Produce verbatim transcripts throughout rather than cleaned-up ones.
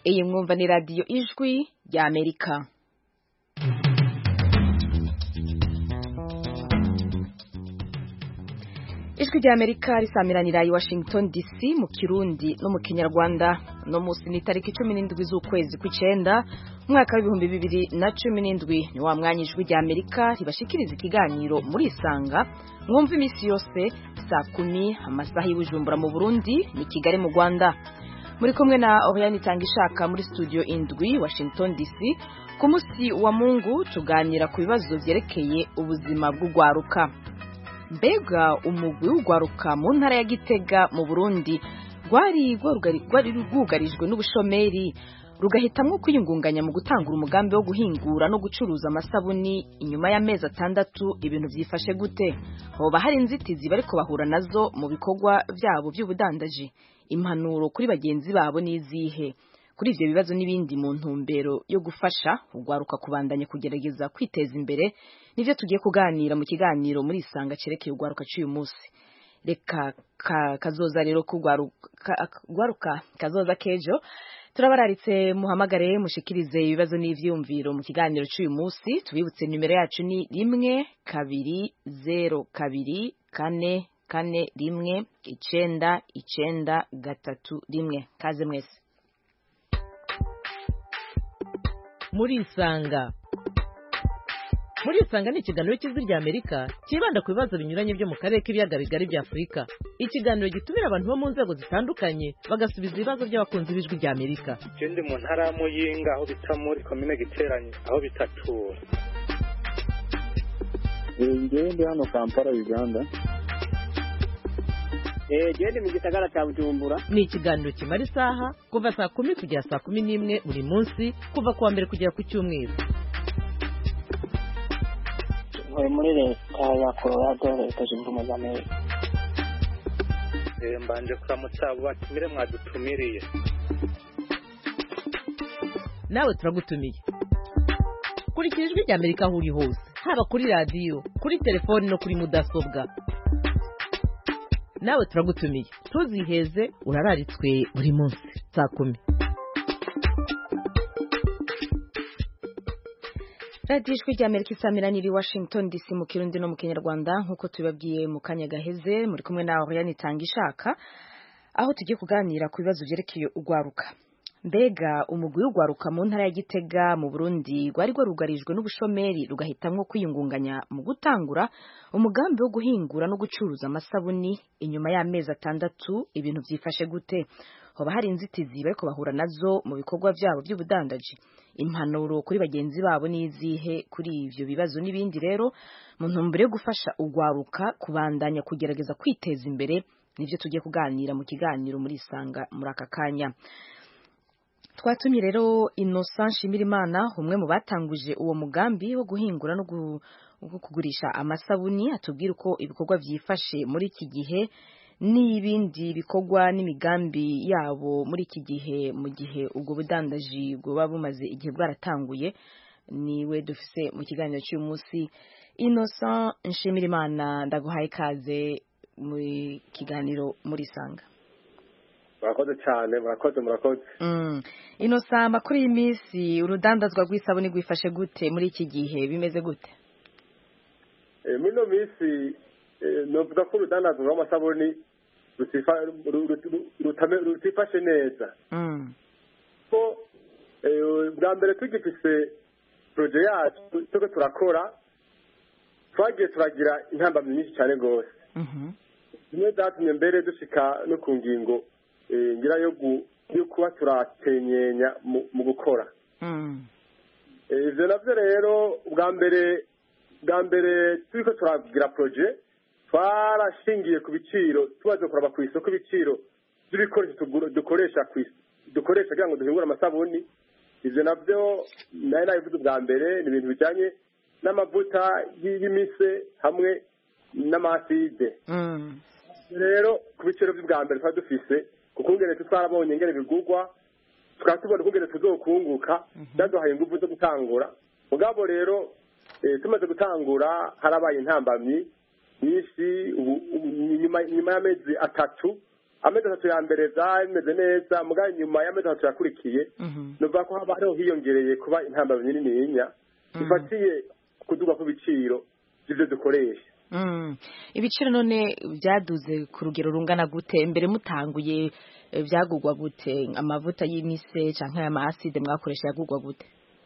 iyi mwumva ni radiyo ijwi rya Amerika. Ijwi rya Amerika risamiranira i Washington D C mu Kirundi no mu Kinyarwanda. No musi ni tariki cumi n'indwi z'ukwezi kw'icenda umwaka w'ibihumbi bibiri na cumi n'indwi. Ni wa mwanya Ijwi rya Amerika ribashikiriza ikiganiro muri Isanga mwumva imisi yose saa kumi amasaha y'Ibujumbura mu Burundi ni Kigali mu Rwanda. Muri kumwe na Oriane Tangishaka muri studio indwi Washington D C. Ku musi wa Mungu tuganira ku bibazo vyerekeye ubuzima bw'ugwaruka. Mbega umugwi w'ugwaruka mu ntara ya Gitega mu Burundi rwari rwugarijwe n'ubushomeri rugahitamwo kwiyungunganya mu gutangura umugambi wo guhingura no gucuruza amasabuni. Inyuma y'amezi atandatu ibintu vyifashe gute? Hoba hari inzitizi bariko bahura nazo mu bikorwa vyabo by'ubudandaji? Impanuro kuri bagenzi babo nizihe? Kuri ivyo bibazo n'ibindi mu ntumbero yo gufasha ugwaruka kubandanya kugerageza kwiteza imbere nivyo tugiye kuganira mu kiganiro muri Isanga cerekeye ugwaruka cy'uyu munsi. Reka ka, kazoza rero kugwaruka kazoza kejo turabararitse muhamagare mushikirize ibibazo n'ivyumviro mu kiganiro cy'uyu munsi. Tubibutse numero yacu ni rimwe kabiri zero kabiri kane kane rimwe icenda icenda gatatu rimwe. Kaze mwese muri Isanga. Muri Isanga ni ikiganiro cy'Ijwi rya Amerika kibanda ku bibazo binyuranye byo mu karere k'ibiyaga bigari bya Afurika. Ikiganiro gitumira abantu bo mu nzego zitandukanye bagasubiza ibibazo by'abakunzi b'Ijwi rya Amerika. Ndi mu ntara ya Muyinga aho bita muri komine Giteranye aho bitatura. Ngewe ndi hano Kampala Uganda. Eh gende mu gisagara cya Bujumbura. Ni ikiganiro kimara isaha kuva saa kumi kugera saa kumi n'imwe buri munsi kuva kuwa mbere kugera ku cyumweru. Muri muri leta ya Colorado leta zunze ubumwe za Amerika. Eh mbanje kuramutsa abo batumire mwadutumiriye. Nawe turagutumiye. Kurikira Ijwi rya Amerika aho uri hose, haba kuri radio, kuri telefoni no kuri mudasobwa. Nawe turagutumiye. Tuziheze urararitswe buri munsi saa kumi. Radio Ijwi rya Amerika isamiranira i Washington D C mu Kirundi no mu Kinyarwanda nkuko tubabwiye mu kanya gaheze. Muri kumwe na Oriane Tangishaka aho tugiye kuganira ku bibazo vyerekeye ugwaruka. Mbega umugwi w'ugwaruka mu ntara ya Gitega mu Burundi rwari rwarugarijwe n'ubushomeri rugahitamwo kwiyungunganya mu gutangura umugambi wo guhingura no gucuruza amasabuni. Inyuma y'amezi atandatu ibintu vyifashe gute? Hoba hari inzitizi bariko bahura nazo mu bikorwa vyabo by'ubudandaji? Impanuro kuri bagenzi babo nizihe kuri ivyo bibazo n'ibindi rero mu ntumbero yo gufasha ugwaruka kubandanya kugerageza kwiteza imbere nivyo tugiye kuganira mu kiganiro muri Isanga muri aka kanya. Twatumye rero Innocent Nshimirimana umwe mu batanguje uwo mugambi wo guhingura no kugurisha amasabuni atubwira uko ibikorwa vyifashe muri iki gihe n'ibindi bikorwa n'imigambi yabo muri iki gihe mu gihe ubwo budandaji bwo babumaze igihe bwaratanguye. Niwe dufise mu kiganiro cy'uyu munsi. Innocent Nshimirimana ndaguhaye kaze mu kiganiro muri Isanga. Murakoze cyane murakoze murakoze. Mm. Innocent makuru y'imisi urudandazwa rw'isabuni gwifashe gute muri iki gihe bimeze gute? Eh mino misi novuga ko urudandazwa rw'amasabuni rutifashe neza. Mm. Ko bwa mbere tugifise projet yacu tuko turakora twagiye turagira intambamyi nyinshi cyane gose. Mhm. Nimwe datumye mbere dushika no ku ngingo ngira yo yo kuba turatenyenya mu gukora. Mm. Ivyo navyo rero bwa mbere bwa mbere turiko turagira projet twarashingiye ku biciro tubaze kuraba ku isoko ibiciro by'ibikoresho dukoresha dukoresha kugira ngo duhingure amasabuni. Ivyo navyo nayo nabivuze bwa mbere ni ibintu bijanye n'amavuta y'imise hamwe n'amaside. Mm. Rero ku biciro by'ubwa mbere twa dufise kuko ngene twarabonye ngene bigugwa tukatubona kungene tuzokunguka ndaduhaye ingufu zo gutangura. Mugabo rero eh, tumaze gutangura harabaye intambamyi nyinshi nyuma nyuma y'amezi atatu amezi atatu ya mbere bimeze neza mugabo nyuma y'amezi atatu yakurikiye nuvuga ko haba hariho hiyongereye kuba intambamyi nininya bifatiye kuduga kw'ibiciro by'ibyo dukoresha. Ibiciro none byaduze ku rugero rungana gute mbere mutanguye byagugwa gute amavuta y'imise canke aya aside mwakoresha yagugwa gute?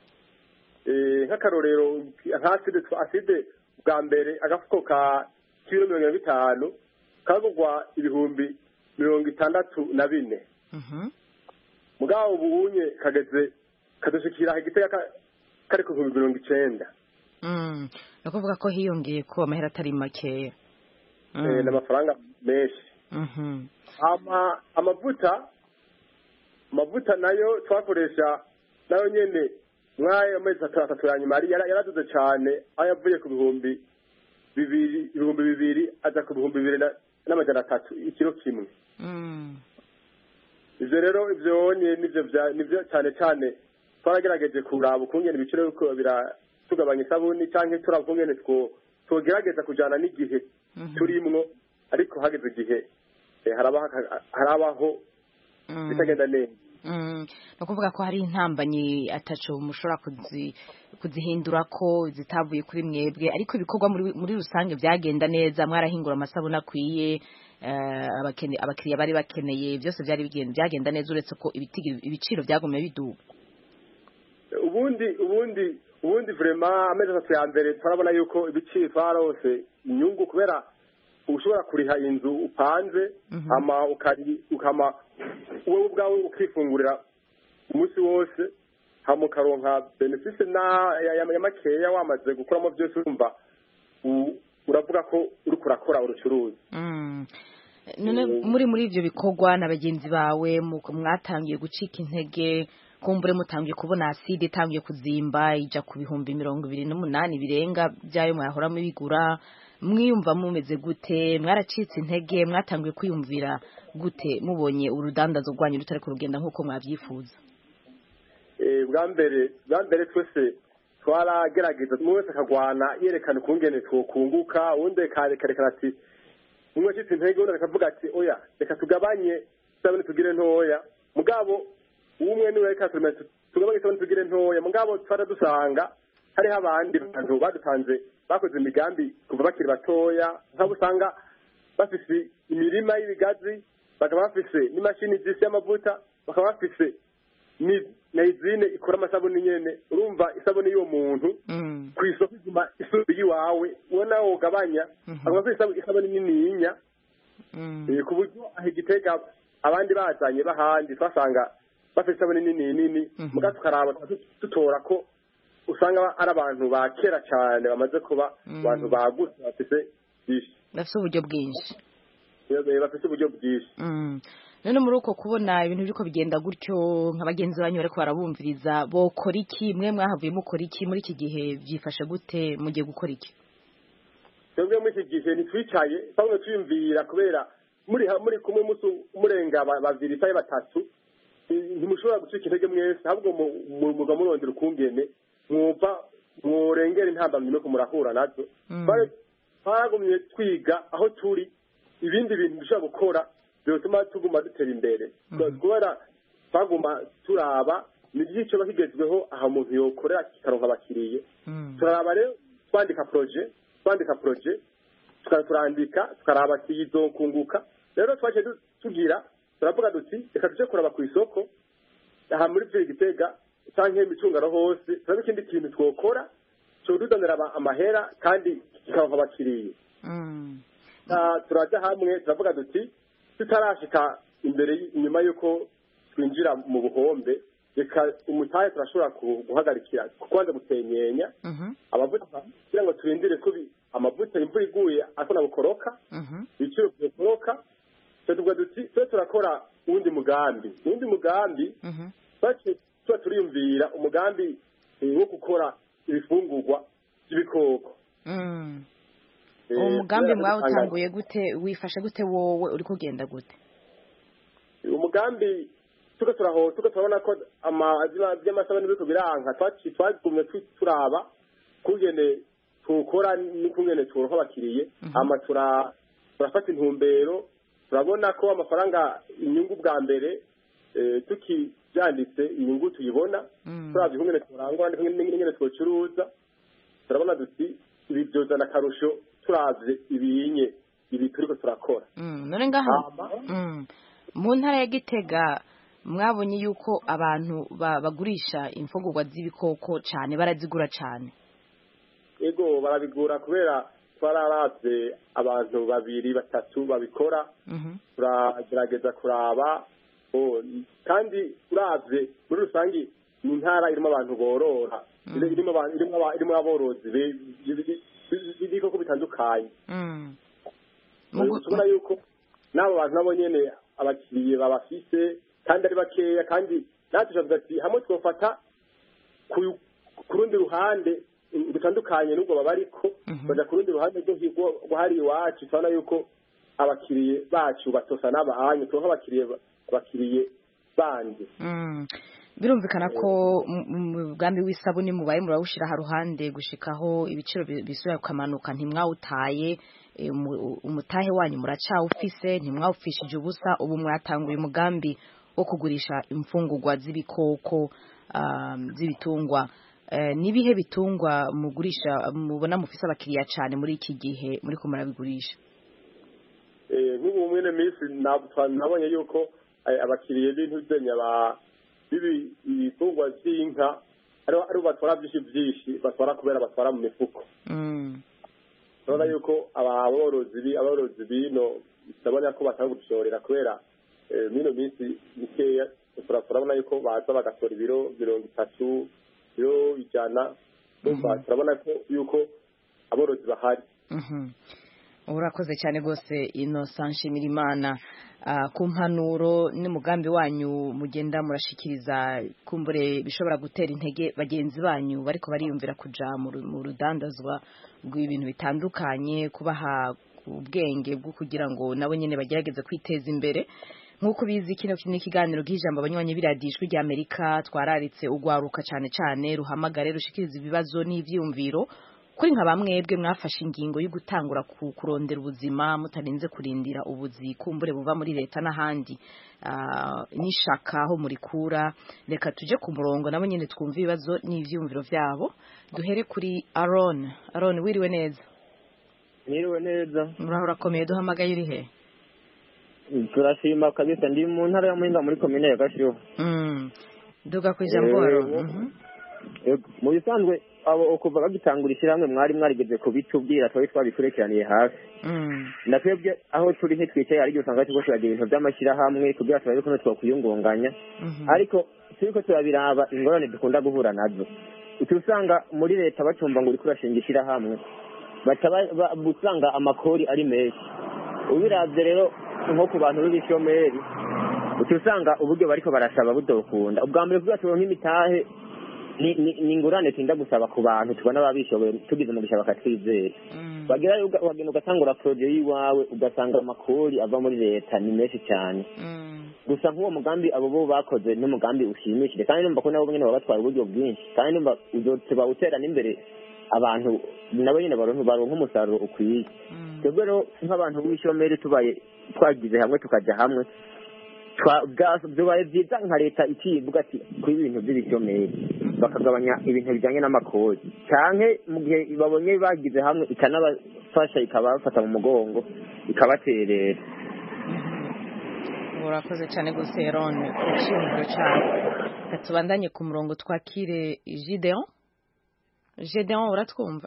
Eh nk'akarorero nka aside aside bwa mbere agafuko ka kilo mirongo itanu kagugwa ibihumbi mirongo itandatu na bine. Mugabo ubunye kageze kadushikira igitega kari ku bihumbi mirongo icenda. Mm. Nakuvuga ko hiyongeye ko amahera atari makeya. Eh n'amafaranga menshi. Mhm. Ama amavuta amavuta nayo twakoresha nayo nyene mwaye amezi atatu ya nyuma yaraduze cyane ayavuye ku bihumbi bibiri ibihumbi bibiri aza ku bihumbi bibiri n'amajana atatu ikiro kimwe. Mm. Ivyo rero ivyo nivyo nivyo cyane cyane twagerageje kuraba ukungene ibiciro uko bira tugabanya isabuni canke turavungene two tugerageza kujana n'igihe turimwo ariko hageze igihe harabaho harabaho bitagenda neza. Mm. No kuvuga ko hari intambanyi ataco mushobora kuzi kuzihindura ko zitavuye kuri mwebwe ariko ibikorwa muri muri rusange byagenda neza mwarahingura amasabuni akwiye abakene abakiriya bari bakeneye byose byari bigenda byagenda neza uretse ko ibiciro byagomye biduga. Ubundi ubundi ubundi vraiment amezi atatu ya mbere turabona yuko ibiciro twarose inyungu kubera ushobora kuriha inzu upanze ama ukari ukama wowe ubwawe ukifungurira umunsi wose hama ukaronka benefice na ya makeya wamaze gukuramo byose urumva uravuga ko uri kurakora urucuruzi. None muri muri ivyo bikorwa na bagenzi bawe mwatangiye gucika intege kumbure mutangiye kubona aside itangiye kuzimba ija ku bihumbi mirongo ibiri n'umunani birenga byayo mwahora mubigura mwiyumva mumeze gute mwaracitse intege mwatangiye kwiyumvira gute mubonye urudandazo rwanyu rutari ku rugenda nkuko mwavyifuza? Eh bwa mbere bwa mbere twese twaragerageza mwese akagwana yerekana ukungene twokunguka undi karerekana ati umwe acitse intege undi akavuga ati oya reka tugabanye sabone tugire ntoya mugabo umwe niwe reka tugabanye sabone tugire ntoya mugabo twara dusanga hari abandi bantu badutanze bakoze imigambi kuva bakiri batoya nk'abo usanga bafise imirima y'ibigazi bakaba bafise n'imashini zisi y'amavuta bakaba bafise ni na izine ikora amasabuni nyene urumva isabuni y'uwo muntu ku isoko izuma isubi yiwawe ubona wogabanya akaba afise isabuni nininya ku buryo aho igitega abandi bazanye bahandi twasanga bafise isabuni nini nini muga tukaraba tutora ko usanga ari abantu ba kera cyane bamaze kuba abantu bagutse bafise byinshi bafise uburyo bwinshi bafise uburyo bwinshi. None muri uko kubona ibintu biriko bigenda gutyo nk'abagenzi banyu bariko barabumviriza bokora iki mwe mwahavuye mukora iki muri iki gihe byifashe gute mugiye gukora iki? Twebwe muri iki gihe nitwicaye bamwe twiyumvira kubera muri muri kumwe musu murenga babiri cyangwa batatu ntimushobora gucika intege mwese ahubwo muga murondera ukungene mwumva murengera intambamyi no kumurahura nazo twagumye twiga aho turi ibindi bintu dushobora gukora byotuma tuguma dutera imbere kubera twaguma turaba ni igice bakigezweho aho umuntu yokorera kikaronka abakiriye turaraba rero twandika projet twandika projet tukarandika tukaraba kiyizokunguka rero twaje tugira turavuga duti reka tuje kuraba ku isoko aha muri byo gitega canke imicungaro hose turabe ikindi kintu twokora cyo dudonera amahera kandi kikaronka abakiriye. Turaja hamwe turavuga duti tutarashika imbere inyuma yuko twinjira mu buhombe reka umutaye turashobora guhagarikira kwanza gutenyenya amavuta kugira ngo turindire ko amavuta imvura iguye akona gukoroka ibiciro bikoroka tuvuga duti twe turakora uwundi mugambi uwundi mugambi bace tuba turiyumvira umugambi wo gukora ibifungurwa by'ibikoko. uwo mugambi mwawutanguye gute wifashe gute wowe uri kugenda gute? Umugambi tuko turaho tuko turabona ko amazina by'amasabane biko biranka twaci twagumye turaba kugene tukora n'ukungene turoho bakiriye ama tura turafata intumbero turabona ko amafaranga inyungu bwa mbere tukibyanditse inyungu tuyibona turabye nk'ingene turangwa n'ingene twocuruza turabona duti ibi byozana akarusho turabye ibinye ibi turiko turakora none ngaha mu ntara ya Gitega mwabonye yuko abantu bagurisha imfungurwa z'ibikoko cyane barazigura cyane ego barabigura kubera twararavye abantu babiri batatu babikora turagerageza kuraba kandi uravye muri rusangi ni intara irimo abantu borora irimo aborozi b'ibikoko bitandukanye tubona yuko n'abo bantu nabo nyene abakiriye babafise kandi ari bakeya kandi natwe tuvuga ati hamwe twofata ku rundi ruhande rutandukanye n'ubwo baba ariko baja ku rundi ruhande rwo hari iwacu tubona yuko abakiriye bacu batosa n'abahanyu tubaho abakiriye abakiriye bandi birumvikana ko umugambi w'isabuni mubaye murawushira ha ruhande gushikaho ibiciro bisubira kukamanuka ntimwawutaye umutahe wanyu muracawufise ntimwawufishije ubusa ubu mwatanguye umugambi wo kugurisha imfungurwa z'ibikoko z'ibitungwa nibihe bitungwa mugurisha mubona mufise abakiriya cyane muri iki gihe muri ko murabigurisha nk'ubu mwene minsi nabonye yuko abakiriye b'intuzenya ba bibi ibitungwa z'inka ari batwara byinshi byinshi batwara kubera batwara mu mifuko urabona yuko aborozi aborozi bino ndabona ko batagushorera kubera mino minsi mikeya turabona yuko baza bagatora ibiro mirongo itatu ibiro ijana turabona ko yuko aborozi bahari urakoze cyane rwose Innocent Nshimirimana ku mpanuro n'umugambi wanyu mugenda murashikiriza kumbure bishobora gutera intege bagenzi banyu bariko bariyumvira kuja mu rudandazwa rw'ibintu bitandukanye kubaha ubwenge bwo kugira ngo nabo nyene bagerageze kwiteza imbere nk'uko bizi kino ni ikiganiro gihijambo abanywanyi biradishwe rya Amerika twararitse ugwaruka cyane cyane ruhamagare rushikiriza ibibazo n'ivyumviro kuri nka bamwebwe mwafashe ingingo yo gutangura kurondera ubuzima mutarinze kurindira ubuzi kumbure buva muri leta n'ahandi nishaka aho muri kura reka tuje ku murongo nabo nyene twumva ibibazo n'ivyumviro vyabo duhere kuri Aaron Aaron wiriwe neza Niriwe neza murahora komeye duhamagaye uri he turashima kabisa ndi mu ntara ya Muhinga muri komine ya Gashiho mm duga kwijambo Aaron mu bisanzwe abo okuva bagitangura ishyirahamwe mwari mwarigeze kubitubwira twari twabikurikiraniye hafi natwebwe aho turi he twicaye ari usanga turiko turagira ibintu by'amashyirahamwe kugira turabe ko twakwiyungunganya ariko turiko turabiraba ingorane dukunda guhura nazo utusanga muri leta bacumva ngo uriko urashinga ishyirahamwe usanga amakori ari menshi ubiravye rero nko ku bantu b'ibishomeri utusanga uburyo bariko barasaba budokunda ubwa mbere kugira turonke imitahe ni ni ingurane tinda gusaba ku bantu tubona babishoboye tugize mu gushaka twizera bagira wagenda ugatangura project yiwawe ugasanga amakori ava muri leta ni menshi cyane gusa nk'uwo mugambi abo bo bakoze n'umugambi ushimishije kandi numva ko nabo nyene babatwara uburyo bwinshi kandi numva uzotseba utera n'imbere abantu nabo nyene baronka baronka umusaruro ukwiye twebwe rero nk'abantu b'ishomeri tubaye twagize hamwe tukaja hamwe byobaye byiza nka leta ikivuga ati kuri ibintu by'ibishomeri bakagabanya ibintu bijyanye n'amakori cyane mu gihe babonye bagize hamwe ikanabafasha ikabafata mu mugongo ikabaterera urakoze cyane gose Aaron ku cyumviro cyawe tubandanye ku murongo twakire Gideon Gideon uratwumva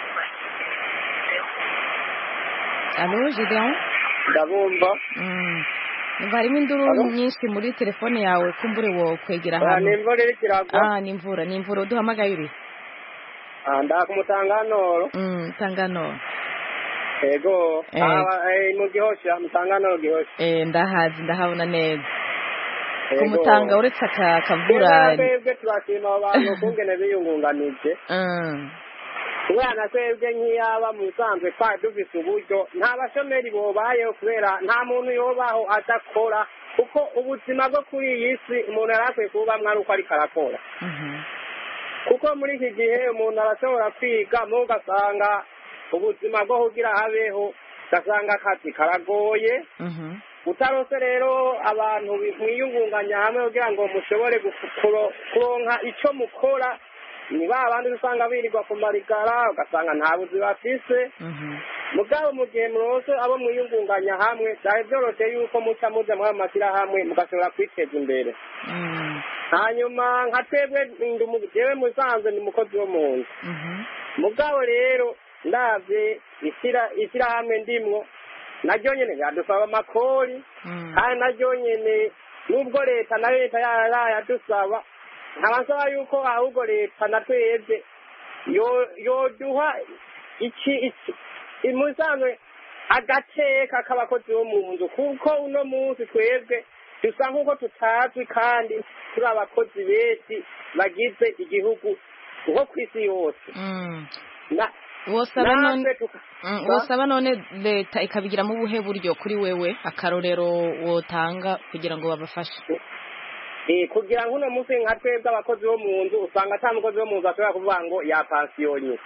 Allo Gideon ndabumva mm Nimba harimo induru nyinshi muri telefone yawe kumbure wo kwegera hano. Ah nimvura iri kiragwa. Ah nimvura nimvura duhamagaye uri. Ah nda kumutangano. Mm tangano. Ego aba eh mu gihosha mutangano gihosha. Eh ndahazi ndahabona neza. Kumutanga uretse aka kavura. Twebwe twashima abantu kungene biyungunganije. Mm. Kubera twebwe nk'iyaba mu sanzwe kwa dufise uburyo nta bashomeri bobayeho kubera nta muntu yobaho adakora kuko ubuzima bwo kuri iyi si umuntu arakwiye kuba mwari uko ariko arakora kuko muri iki gihe umuntu arashobora kwiga mu ugasanga ubuzima bwo kugira habeho ugasanga akazi karagoye utarose rero abantu mwiyungunganya hamwe kugira ngo mushobore kuronka icyo mukora ni ba bandi usanga birirwa ku marigara ugasanga nta buzi bafise mugabo mu gihe murose abo mwiyungunganya hamwe byari byoroshye yuko muca muja muri ayo mashyirahamwe mugashobora kwiteza imbere hanyuma nka twebwe jewe musanze ni umukozi wo mu nzu mugabo rero ndavye ishyirahamwe ndimwo naryo nyene yadusaba amakori kandi naryo nyene nubwo leta na leta yarayadusaba nkabasaba yuko ahubwo leta na twebwe yoduha iki imusanzwe agateka k'abakozi bo mu nzu kuko uno munsi twebwe dusa nk'uko tutazwi kandi turi abakozi benshi bagize igihugu nko ku isi yose wosaba none leta ikabigiramo ubuhe buryo kuri wewe akarorero wotanga kugira ngo babafashe kugira ngo uno munsi nka twebwe abakozi bo mu nzu usanga ata mukozi wo mu nzu ashobora kuvuga ngo yapansiyonye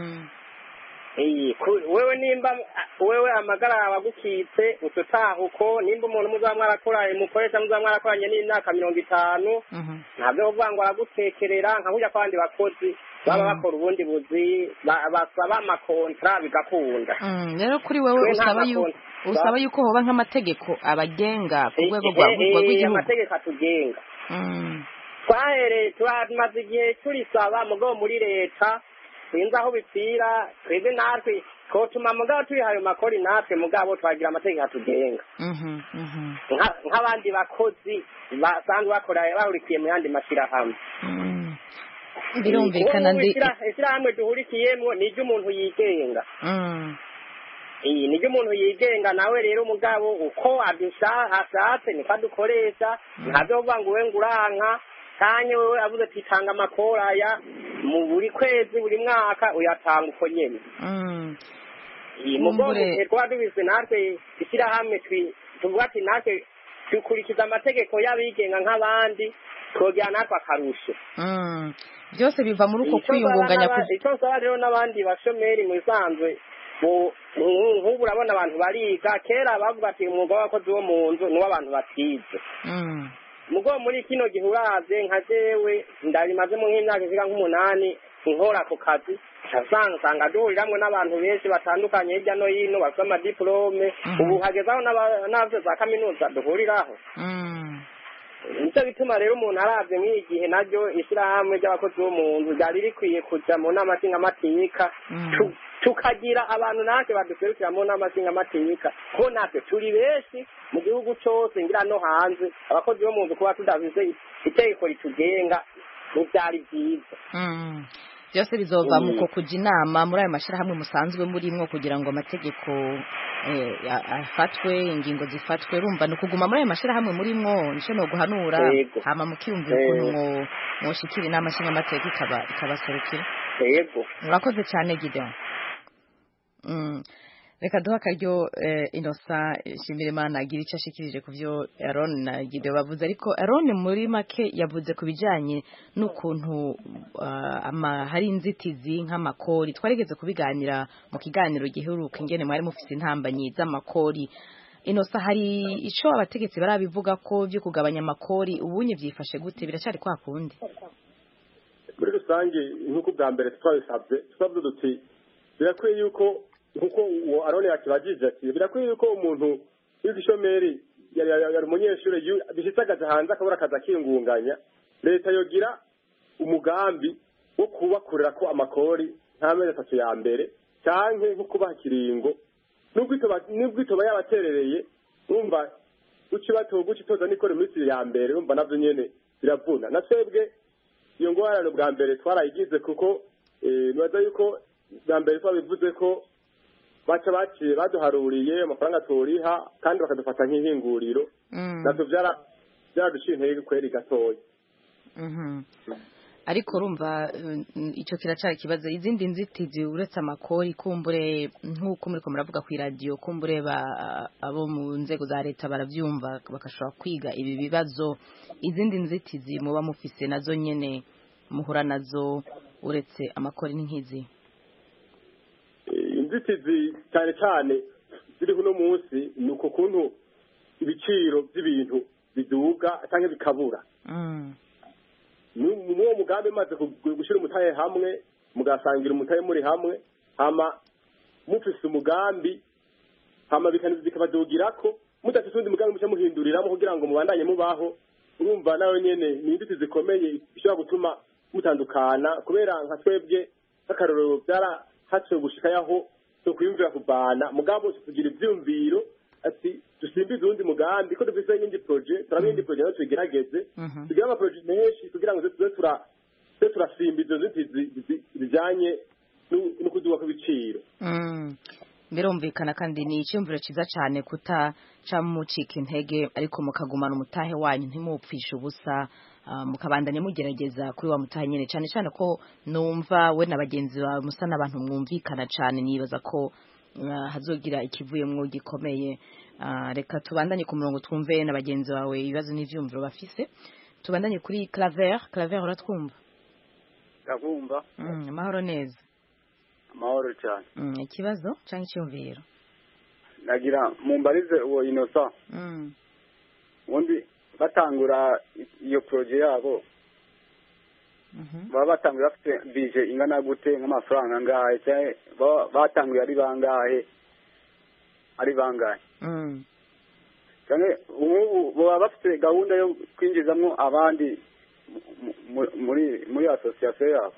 wewe nimba wewe amagara yawe agukitse ututaha uko nimba umuntu muzaba mwarakoranye mukoresha muzaba mwarakoranye n'imyaka mirongo itanu ntabwo kuvuga ngo aragutekerera nka burya kwandi bakozi baba bakora ubundi buzi basaba amakontra bigakunda rero kuri wewe usaba yuko usaba yuko hoba nk'amategeko abagenga ku rwego rw'igihugu amategeko atugenga twahereye turamaze igihe turisaba mugabo muri leta sinzi aho bipfira twebwe natwe twotuma mugabo tuyihaye makori natwe mugabo twagira amategeko atugenga nk'abandi bakozi basanzwe bakora bahurikiye mu yandi mashyirahamwe birumvikana ishyirahamwe duhurikiyemo ni iry'umuntu yigenga iyi ni iry'umuntu yigenga nawe rero umugabo uko ashatse niko adukoresha ntabyo uvuga ngo uwe ngo uranka kanya wewe avuze ati tanga amakoraya mu buri kwezi buri mwaka uyatanga uko nyene iyi mugongo twaba dubise natwe ishyirahamwe tuvuga ati natwe dukurikiza amategeko y'abigenga nk'abandi twogera natwe akarusho byose biva muri uko kwiyungunganya icyo nsaba rero n'abandi bashomeri mu bisanzwe nk'ubu urabona abantu bariga kera bavuga ati umwuga w'abakozi wo mu nzu ni uw'abantu batize mugo muri kino gihe uravye nka jewe ndabimazemo nk'imyaka ishika nk'umunani nkora ku kazi usanga usanga duhuriramwo n'abantu benshi batandukanye hirya no hino bafite amadiplome ubu hagezaho n'abavyo za kaminuza duhuriraho nicyo bituma rero umuntu aravye mw'iyi gihe naryo ishyirahamwe ry'abakozi bo mu nzu ryari rikwiye kuja mu nama nshingamateka tukagira abantu natwe baduserukira mu nama nshingamateka ko natwe turi benshi mu gihugu cyose ngira no hanze abakozi bo mu nzu kuba tudavize itegeko ritugenga ntibyari byiza byose bizova mu ko kuja inama muri ayo mashyirahamwe musanzwe murimwo kugira ngo amategeko afatwe ingingo zifatwe rumva no kuguma muri ayo mashyirahamwe murimwo nico no guhanura hama mukiyumvira ukuntu mwoshikira inama nshingamateka ikabaserukira yego murakoze cyane Gideon. Reka duha akaryo Innocent Nshimirimana agira icyo ashikirije ku byo Aaron na Gideon bavuze ariko Aaron muri make yavuze ku bijyanye n'ukuntu hari inzitizi nk'amakori twarigeze kubiganira mu kiganiro giheruka ingene mwari mufise intambanyi z'amakori. Innocent hari icyo abategetsi barabivuga ko byo kugabanya amakori ubunye byifashe gute biracari kwa kundi? Muri rusange nk'uko bwa mbere twabisabye twabyo duti birakwiye yuko nkuko uwo Arone yakibagije ati birakwiye yuko umuntu w'igishomeri yari umunyeshuri bishitagaje hanze akabura akaza kingunganya leta yogira umugambi wo kubakurira ko amakori nta mezi atatu ya mbere canke nko kubaha kiringo nubwo itoba yabaterereye urumva uci bato guci toza nikore muri ya mbere urumva navyo nyene biravuna na twebwe iyo ngorane bwa mbere twarayigize kuko nibaza yuko bwa mbere twabivuze ko baca baciye baduharuriye amafaranga turiha kandi bakadufata nk'ihinguriro natwe byaraduciye intege kweri gatoya ariko urumva icyo kiracari kibazo izindi nzitizi uretse amakori kumbure nk'uko muriko muravuga ku iradiyo kumbure abo mu nzego za leta baravyumva bakashobora kwiga ibi bibazo izindi nzitizi muba mufise nazo nyene muhura nazo uretse amakori n'inkizi inzitizi cyane cyane ziri kuno munsi ni uko kuntu ibiciro by'ibintu biduga cyangwa bikabura n'uwo mugambi maze gushyira umutahe hamwe mugasangira umutahe muri hamwe hama mufise umugambi hama bikabadugira ko mudafite undi mugambi muca muhinduriramo kugira ngo mubandanye mubaho urumva nawe nyene ni inzitizi zikomeye ishobora gutuma mutandukana kubera nka twebwe nk'akarorero byarahaciwe gushikayaho so kwiyumvira kubana mugambo tugira ivyumviro ati dusimbize uwundi mugambi ko dufise n'indi projet turaba indi projet nayo tugerageze tugira ama projet menshi kugira ngo tuze tura tuze turasimbiza inzitizi zijanye no kuduga kw'ibiciro birumvikana kandi ni icyumviro cyiza cyane kutaca mucika intege ariko mukagumana umutahe wanyu ntimupfishe ubusa mukabandanya mugerageza kuri wa mutahe nyine cyane cyane ko numva we na bagenzi bawe musa n'abantu mwumvikana cyane nibaza ko hazogira ikivuyemwo gikomeye reka tubandanye ku murongo twumve na bagenzi bawe ibibazo n'ivyumviro bafise tubandanye kuri Claver Claver uratwumva ndabumva amahoro neza amahoro cyane ikibazo cyangwa icyumviro nagira mumbarize uwo Innocent ubundi batangura iyo projet yabo baba batanguye bafite bije ingana gute nk'amafaranga angahe cyangwa batanguye ari bangahe ari bangahe cyane ubu baba bafite gahunda yo kwinjizamo abandi muri muri association yabo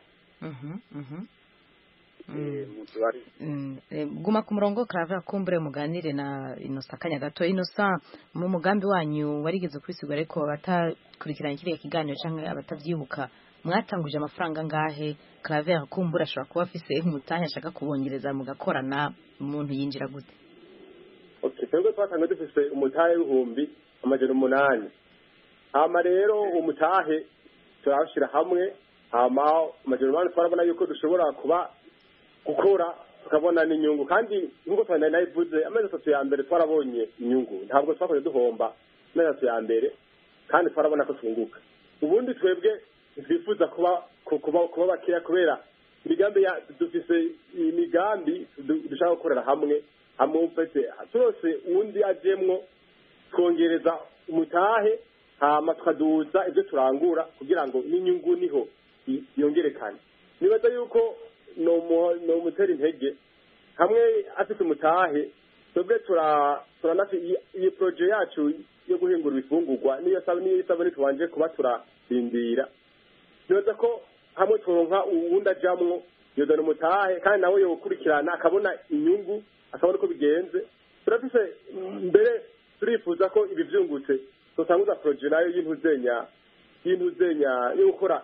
guma ku murongo Claver kumbure muganire na Innocent kanya gato Innocent mu mugambi wanyu warigeze kwisigura ariko batakurikirana kiriya kiganiro cyangwa abatavyibuka mwatanguje amafaranga ngahe Claver kumbura ashobora kuba afise umutahe ashaka kubongereza mugakorana umuntu yinjira gute okay twebwe twatanga dufise umutahe w'ibihumbi amajana umunani hama rero umutahe turashira hamwe hama amajana umunani twarabona yuko dushobora kuba gukora tukabona n'inyungu kandi nkuko twari nayivuze amezi atatu ya mbere twarabonye inyungu ntabwo twakoze duhomba amezi atatu ya mbere kandi twarabona ko twunguka ubundi twebwe twifuza kuba kuba kuba bakira kubera imigambi ya dufise imigambi dushaka gukorera hamwe hamwe ufite turose uwundi ajemwo twongereza umutahe hama tukaduza ibyo turangura kugira ngo n'inyungu niho yongerekane nibaza yuko no no mutera intege hamwe afite umutahe twebwe tura turanafi iyi projet yacu yo guhingura ibifungurwa niyo sabe niyo sabe twanje kuba turarindira nibaza ko hamwe turonka uwundi ajamwo yozana umutahe kandi nawe yo gukurikirana akabona inyungu akabona uko bigenze turafise mbere turifuza ko ibi vyungutse tutanguza projet nayo y'intuzenya y'intuzenya yo gukora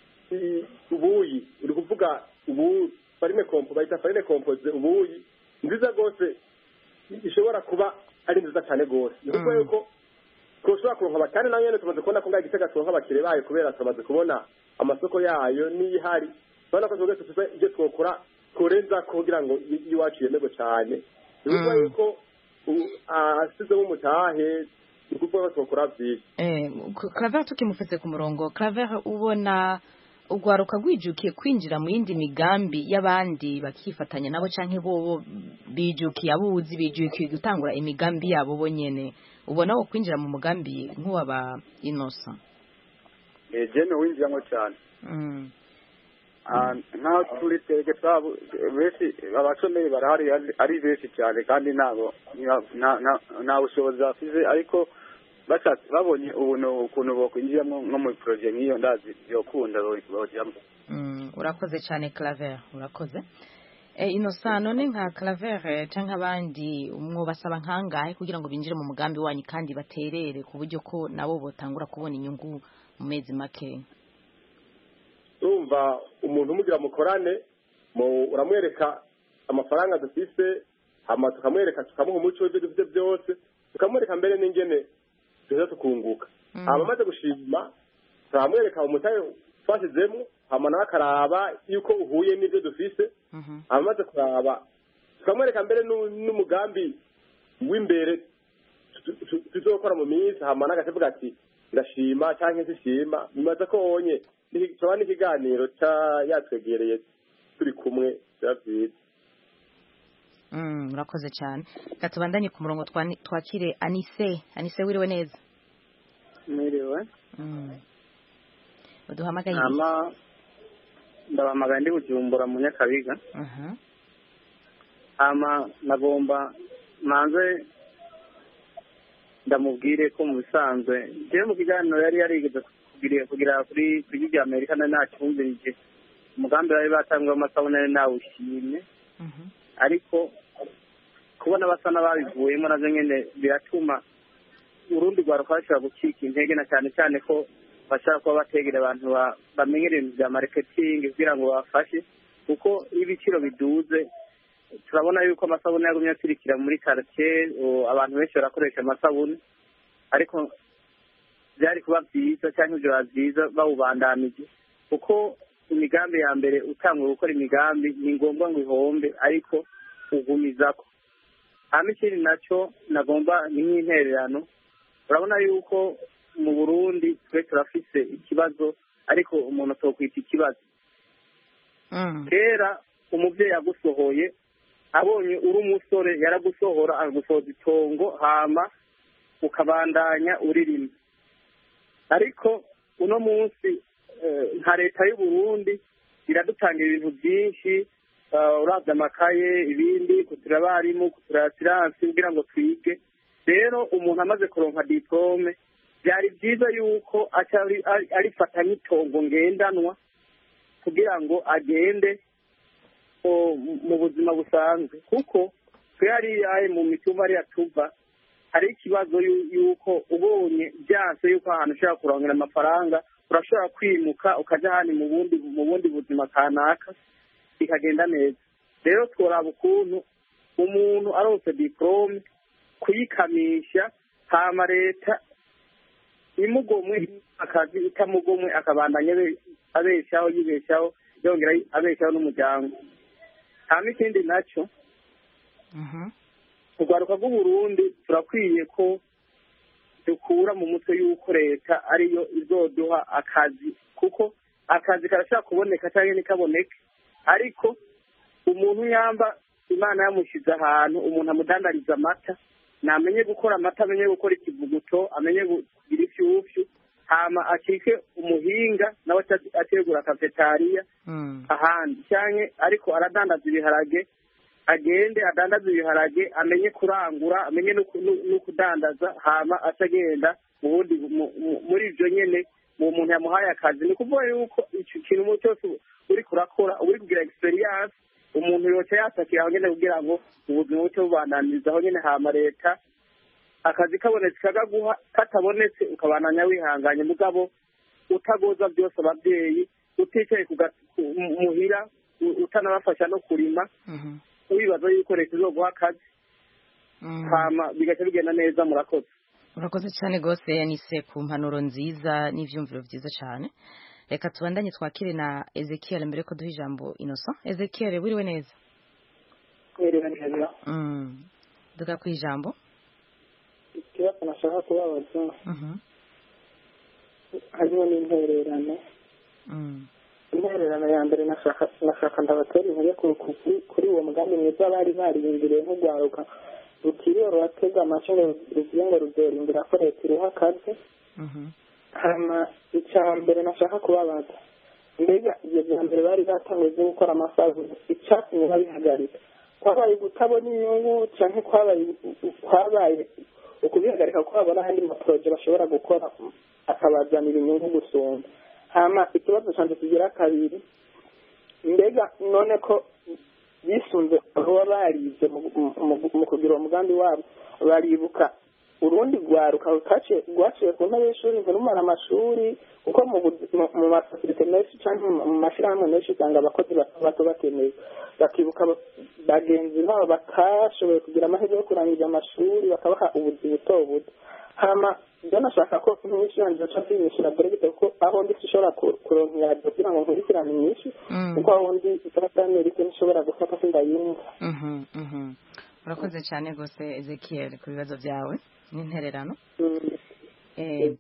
ubuyi uri kuvuga ubu farine kompo bayita farine kompoze ubuyi nziza gose ishobora kuba ari nziza cyane gose nuko yuko koshobora kuronka bakane nayo nyene tumaze kubona ko ngaho igitega turonka abakire bayo kubera tumaze kubona amasoko yayo n'ihari bana ko twese tufite ibyo twokora kurenza kugira ngo iwacu yemego cyane nuko yuko asize mu mutahe nuko twokora byinshi eh Claver tukimufise ku murongo Claver ubona ugwaruka gwijukiye kwinjira mu yindi migambi y'abandi bakifatanya nabo canke bo bijukiye abuzi bijukiye gutangura imigambi yabo bonyene ubona wo kwinjira mu mugambi nk'uwaba Innocent eh je no winjiramo cyane mm ah nka turi tege twabo bese abacomeye barahari ari bese cyane kandi nabo na na ubushobozi bafise ariko bashatse babonye ubuntu ukuntu bokwinjiramo nko mu projet nk'iyo ndazi yokunda bojyamo mm urakoze cyane Claver urakoze eh Innocent none nka Claver canke abandi umwo basaba nkangahe kugira ngo binjire mu mugambi wanyu kandi baterere ku buryo ko nabo botangura kubona inyungu mu mezi make umva umuntu umugira mukorane uramwereka amafaranga dufise hama tukamwereka tukamuha umuco w'ibyo dufite byose tukamwereka mbere n'ingene tuza tukunguka hama maze gushima tukamwereka umutahe twashizemo hama nawe akaraba yuko uhuye n'ibyo dufise hama maze kuraba tukamwereka mbere n'umugambi w'imbere tuzokora mu minsi hama n'agatevuga ati ndashima cyangwa sishima bimaze ko wonye tuba n'ikiganiro yatwegereye turi kumwe byiza Mm, murakoze cyane. Katubandanye ku murongo twani- twakire Anise. Anise wiriwe neza. Mwiriwe. Mm. Uduhamagaye. Ama ndabahamagaye ndi Bujumbura mu Nyakabiga. Mhm. Ama nagomba manze ndamubwire ko mu bisanzwe je mu kiganiro yari yarigeze kugira kugira kuri kuri rya Amerika na nacyumvirije umugambi bari batangwa amasabune nawushimye. Mhm. Ariko kubona basa n'ababivuyemo navyo nyene biratuma urundi rwaruka bashobora gucika intege na cyane cyane ko bashaka kuba bategera abantu bamenyera ibintu bya marketing kugira ngo bafashe kuko ibiciro biduze turabona yuko amasabune yagumye atirikira muri quartier abantu benshi barakoresha amasabune ariko byari kuba byiza cyangwa ibyo byiza bawubandanije kuko imigambi ya mbere utangwa gukora imigambi ni ngombwa ngo ihombe ariko ugumizako hama ikindi nacyo nagomba ni nk'intererano urabona yuko mu Burundi twe turafise ikibazo ariko umuntu atokwita ikibazo kera umubyeyi yagusohoye abonye uri umusore yaragusohora agusohoza itongo hama ukabandanya uririma ariko uno munsi nka leta y'u Burundi iradutanga ibintu byinshi uravye amakaye ibindi kutura abarimu kutura siransi kugira ngo twige rero umuntu amaze kuronka diplome byari byiza yuko arifata nk'itongo ngendanwa kugira ngo agende mu buzima busanzwe kuko twe hariya mu mitumba hariya tuva hari ikibazo yuko ubonye byanse yuko ahantu ushobora kurongera amafaranga urashobora kwimuka ukajya ahandi mu bundi mu bundi buzima kanaka bikagenda neza rero tworaba ukuntu umuntu aronse diplome kuyikamisha hama leta imugomwe akazi itamugomwe akabandanya abeshaho yibeshaho yongera abeshaho n'umuryango hama ikindi nacyo urwaruka rw'uburundi turakwiye ko dukura mu mutwe y'uko leta ariyo izoduha akazi kuko akazi karashobora kuboneka cyangwa ntikaboneke ariko umuntu yamba imana yamushyize ahantu umuntu amudandariza amata namenye gukora amata amenye gukora ikivuguto amenye kugira ifyufyu hama akike umuhinga nawe ategura kafetariya ahandi cyane ariko aradandaza ibiharage agende adandaza ibiharage amenye kurangura amenye no kudandaza hama atagenda ubundi muri ibyo nyene mu muntu yamuhaye akazi ni kuvuga yuko icyo kintu cyose uri kurakora uri kugira experience umuntu yoca yatakira aho nyene kugira ngo ubuzima buce bubandaniriza aho nyene hama leta akazi kabonetse kagaguha katabonetse ukabandanya wihanganye mugabo utagoza byose ababyeyi uticaye muhira utanabafasha no kurima wibaza yuko leta izoguha akazi hama bigaca bigenda neza murakoze murakoze cyane rwose Anise ku mpanuro nziza n'ivyumviro byiza cyane reka tubandanye twakire na Ezekiel mbere ko duha ijambo Innocent Ezekiel wiriwe neza wiriwe neza mm duka ku ijambo ikibazo nashaka kubabaza hariho n'intererano intererano ya mbere nashaka ndabatera inkuru kuri uwo mugambi mwiza bari bariyumviriye nk'urwaruka rukiriyo ruratega amashuri rugiye ngo ruzorimbira ko leta iruha akazi hama icya mbere nashaka kubabaza mbega ibyo bya mbere bari batanguye byo gukora amasabune icyatumye babihagarika kwabaye gutabona inyungu cyangwa kwabaye ukubihagarika ko babona ahandi maporoje bashobora gukora akabazanira inyungu gusumba hama ikibazo cyanjye kigira kabiri mbega none ko bisunze aho barize mu kugira uwo mugambi wabo baribuka urundi rwaruka rwaciye ku ntebe y'ishuri ntirumara amashuri kuko mu masosiyete menshi cyangwa mu mashyirahamwe menshi usanga abakozi bato bakeneye bakibuka bagenzi babo batashoboye kugira amahirwe yo kurangiza amashuri bakabaha ubuzi buto buto hama ibyo nashaka ko nk'inyishi yanjye aca kwinyishura diregite kuko aho ndi sishobora kuronka iradiyo kugira ngo nkurikirane inyinshi kuko aho ndi itarasani ariko nishobora gufata sindayumva urakoze cyane rwose Ezekiel ku bibazo byawe n'intererano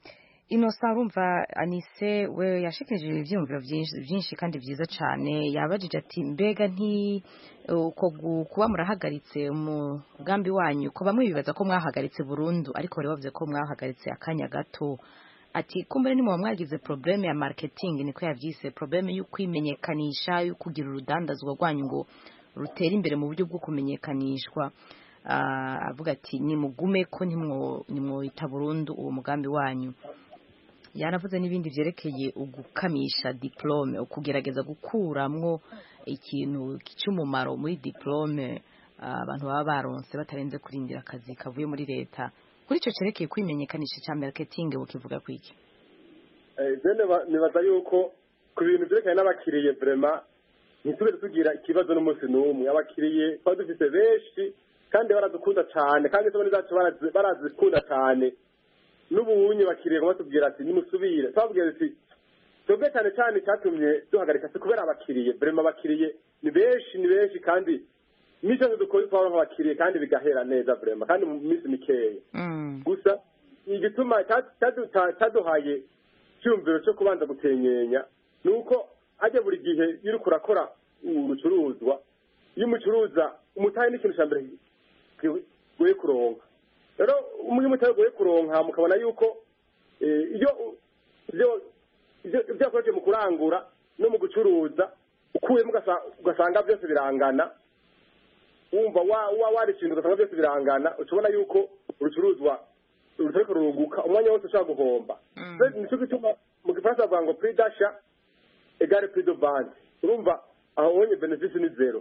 Innocent urumva Anise we yashikije ivyumviro byinshi kandi byiza cyane yabajije ati mbega nti uko kuba murahagaritse umugambi wanyu ko bamwe bibaza ko mwahagaritse burundu ariko bari bavuze ko mwahagaritse akanya gato ati kumbere ni mu mwagize probleme ya marketing niko yavyise probleme yo kwimenyekanisha yo kugira urudandazwa rwanyu ngo rutera imbere mu buryo bwo kumenyekanishwa avuga ati ni mugume ko nimwo nimwo ita burundu uwo mugambi wanyu yaravuze n'ibindi vyerekeye ugukamisha diplome ukugerageza gukuramwo ikintu cy'umumaro muri diplome abantu baba baronse batarenze kurindira akazi kavuye muri leta kuri ico cerekeye kwimenyekanisha cya marketing bukivuga kwiki eh zene nibaza yuko ku bintu vyerekanye n'abakiriye vraiment ntitubere tugira ikibazo n'umunsi n'umwe abakiriye kwa dufite benshi kandi baradukunda cyane kandi tubone zacu barazikunda cyane n'ubunye bakiriye ngo batubwira ati nimusubire twabwira ati twebwe cyane cyane cyatumye duhagarika se kubera abakiriye vraiment abakiriye ni benshi ni benshi kandi nicyo dukora twaba nk'abakiriye kandi bigahera neza vraiment kandi mu minsi mikeya gusa igituma cyaduhaye cyumviro cyo kubanza gutenyenya nuko ajya buri gihe iyo uriko urakora urucuruzwa iyo umucuruza umutahe n'ikintu cya mbere goye kuronka rero umwe mutahe goye kuronka mukabona yuko iyo ibyo byakoreje mu kurangura no mu gucuruza ukuyemo ugasanga byose birangana wumva wa wari ikintu ugasanga byose birangana ucubona yuko urucuruzwa rutariko rurunguka umwanya wose ushaka guhomba nicyo gituma mu gifaransa bavuga ngo prix d'achat égale prix de vente urumva aho ubonye benefice ni zero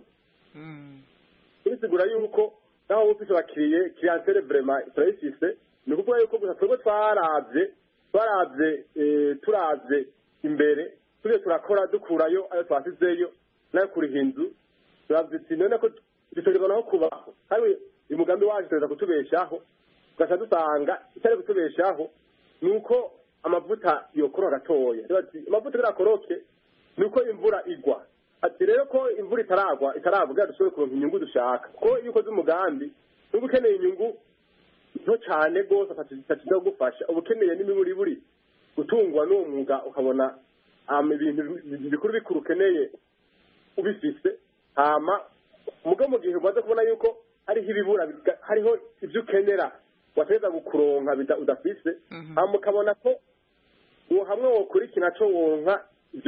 bisigura yuko naho wowe ufise abakiriye clientele vraiment turayifise ni ukuvuga yuko gusa twebwe twaravye twaravye turavye imbere turiye turakora dukurayo ayo twasizeyo nayo kuriha inzu turavye ati none ko dutegerezwa naho kubaho kandi uyu mugambi wacu tugereza kutubeshaho tugaca dusanga itari kutubeshaho ni uko amavuta yokora gatoya amavuta birakoroke ni uko imvura igwa ati rero ko imvura itaragwa itaragwa kugira dushobore kuronka inyungu dushaka ko iyo ukoze umugambi nuba ukeneye inyungu nto cyane rwose atakiza kugufasha uba ukeneye n'imiburiburi gutungwa n'uwo mwuga ukabona ibintu bikuru bikuru ukeneye ubifise hama mugo mu gihe umaze kubona yuko hariho ibibura hariho ibyo ukenera wategeza gukuronka udafise hama ukabona ko uwo hamwe wokurikira co wonka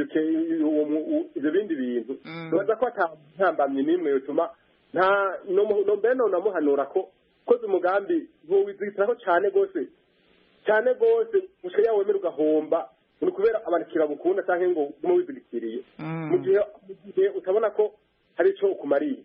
ibyo bindi bintu tubaza ko atambamye n'imwe yotuma nta mbere none namuhanura ko koze umugambi ntuwizigitiraho cyane rwose cyane rwose ushobora wemera ugahomba ni ukubera abakiriya bukunda cyangwa ngo ugume wizigitiriye mu gihe utabona ko hari icyo ukumariye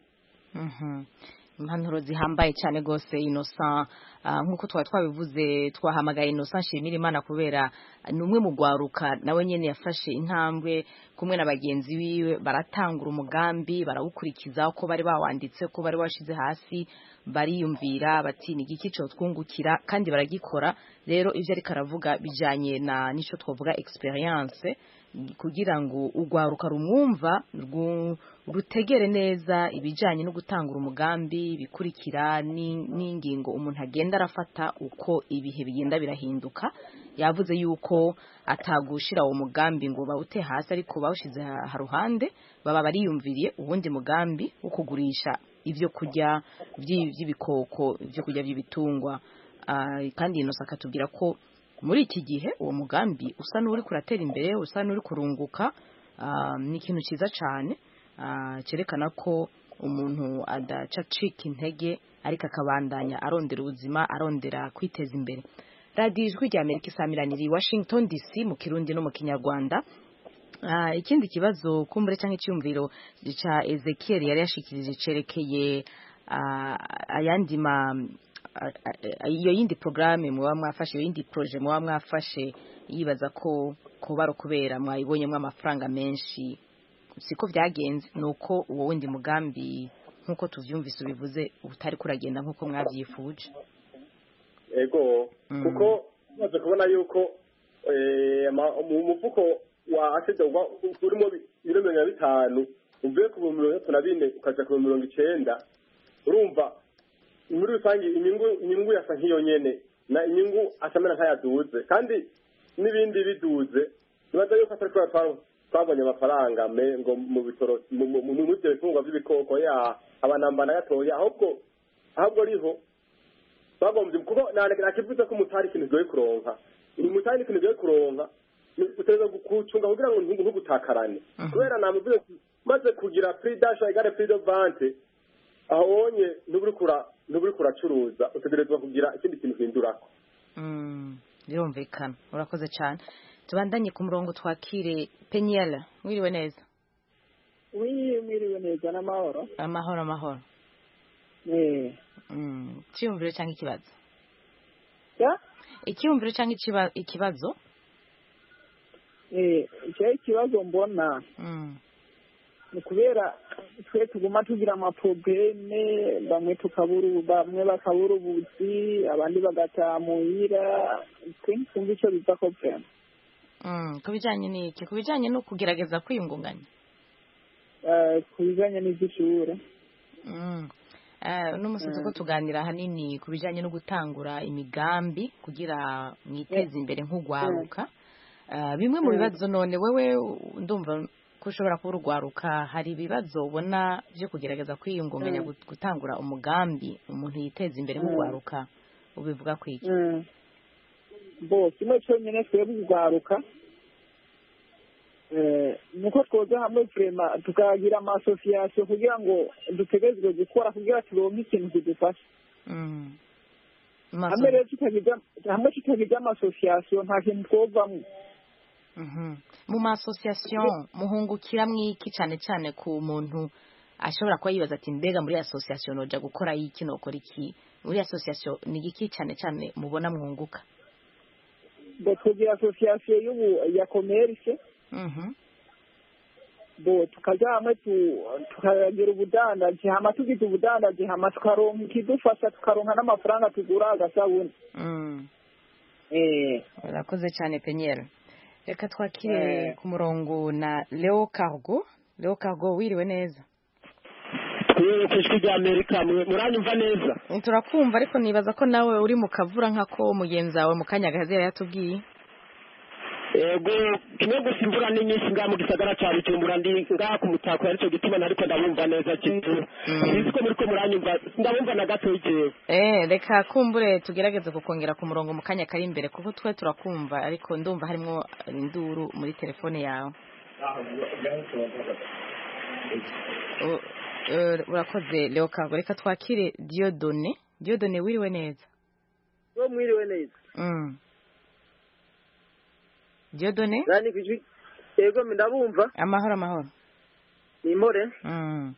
impanuro zihambaye cyane rwose Innocent nk'uko twaba twabivuze twahamagaye Innocent nshimira Imana kubera ni umwe mu gwaruka nawe nyene yafashe intambwe kumwe na bagenzi biwe baratangura umugambi barawukurikiza uko bari bawanditse ko bari washize hasi bariyumvira bati ni igiki cyo twungukira kandi baragikora rero ivyo ariko aravuga bijanye na nico twavuga experience kugira ngo ugwaruka rumwumva rutegere neza ibijanye no gutangura umugambi bikurikira n'ingingo umuntu agenda arafata uko ibihe bigenda birahinduka yavuze yuko atagushira uwo mugambi ngo bawute hasi ariko bawushize haruhande baba bariyumviriye ubundi mugambi wo kugurisha ivyo kurya by'ibikoko ivyo kurya by'ibitungwa kandi Innocent akatubwira ko muri iki gihe uwo mugambi usa n'uri kuratera imbere usa n'uri kurunguka ni ikintu cyiza cyane cyerekana ko umuntu adacacika intege ariko akabandanya arondera ubuzima arondera kwiteza imbere radiyo ijwi rya Amerika isamiranira i Washington D C mu kirundi no mu kinyarwanda ikindi kibazo kumbure cyangwa icyumviro cya Ezekiel yari yashikirije cerekeye ayandi ma iyo yindi programme muba mwafashe iyo yindi projet muba mwafashe yibaza ko kuba kubera mwayibonyemo amafaranga menshi siko byagenze nuko uwo wundi mugambi nkuko tuvyumvise ubivuze utari kuragenda nkuko mwavyifuje ego kuko maze kubona yuko mu mufuko wa asede urimo ibiro mirongo bitanu uvuye ku mirongo itatu na bine ukaja ku mirongo icenda urumva muri rusange inyungu inyungu yasa nk'iyo nyene na inyungu asamena nkayaduze kandi n'ibindi biduze nibaza yuko atari kubera twabonye amafaranga me ngo mu bitoro mu byo bifungwa by'ibikoko ya abanambana yatoya ahubwo ahubwo riho bagombye kuko nakivuze ko umutari ikintu kigoye kuronka umutari ikintu kigoye kuronka uteza gucunga kugira ngo ntugutakarane kubera namuvuze maze kugira prix d'achat égale prix de vente aho wonye ntuburi ntuburi kuracuruza utegerezwa kugira ikindi kintu hindurako. Mm, birumvikana. Urakoze cyane. Tubandanye ku murongo twakire Peniel. Mwiriwe neza. Oui, mwiriwe neza n'amahoro. Amahoro amahoro. Eh. Mm, cyumviro cyangwa ikibazo? Ya? Icyumviro cyangwa ikibazo? Eh, icyo ikibazo mbona. Mm. Ni kubera twe tuguma tugira amaprobleme bamwe tukaburu bamwe bakabura ubuzi abandi bagatamuhira twumva icyo biza ko problem. Mm, kubijanye n'iki? Kubijanye no kugerageza kwiyungunganya. Eh, kubijanye n'izishure. Mm. Eh, no musozo ko tuganira hanini kubijanye no gutangura imigambi kugira mwiteze imbere nk'ugwaruka. Uh, bimwe mu bibazo none wewe ndumva ko ushobora kuba urugwaruka hari ibibazo ubona byo kugerageza kwiyungunganya mm. gutangura umugambi umuntu yiteza imbere mu gwaruka ubivuga kwiki mm. bo kimwe cyo nyene twebwe urugwaruka eh nuko twoza hamwe prema tukagira ama association kugira ngo dutegezwe gukora kugira turonke ikintu kidufasha mm. hamwe rero tukagira hamwe tukagira ama association nta kintu twovamwe. Mhm. Mu ma association muhungukira mwiki cyane cyane ku muntu ashobora kuba yibaza ati mbega muri association noja gukora iki nokora iki muri association ni iki cyane cyane mubona mwunguka? Bo tugira association y'ubu ya commerce. Mhm. Bo tukaja hamwe tukagira ubudandaji hama tugize ubudandaji hama tukaronka ikidufasha tukaronka n'amafaranga tugura agasabuni. Mhm. Eh, urakoze cyane Peniel. Reka twakire ku murongo na Leo Cargo. Leo Cargo wiriwe neza. Twiriwe kwishwi rya Amerika muranyumva neza. Turakumva ariko nibaza ko nawe uri mu kavura nkako mugenzi wawe mu kanya gahazera yatubwiye. Ego kimwe gusa imvura ni nyinshi nga mu gisagara cya Bujumbura ndi nga ku mutako ariko gituma nariko ndabumva neza cyane. Niziko muri ko muranyumva ndabumva na gato yije. Eh reka kumbure tugerageze kukongera ku murongo mu kanya kari imbere kuko twe turakumva ariko ndumva harimo induru muri telefone yawe. Urakoze Leo Cargo reka twakire Diodone. Diodone wiriwe neza. Wo mwiriwe neza. Mm. Diodone? Nani kujwi? Ego ndabumva. Amahoro amahoro. Ni more? Mm.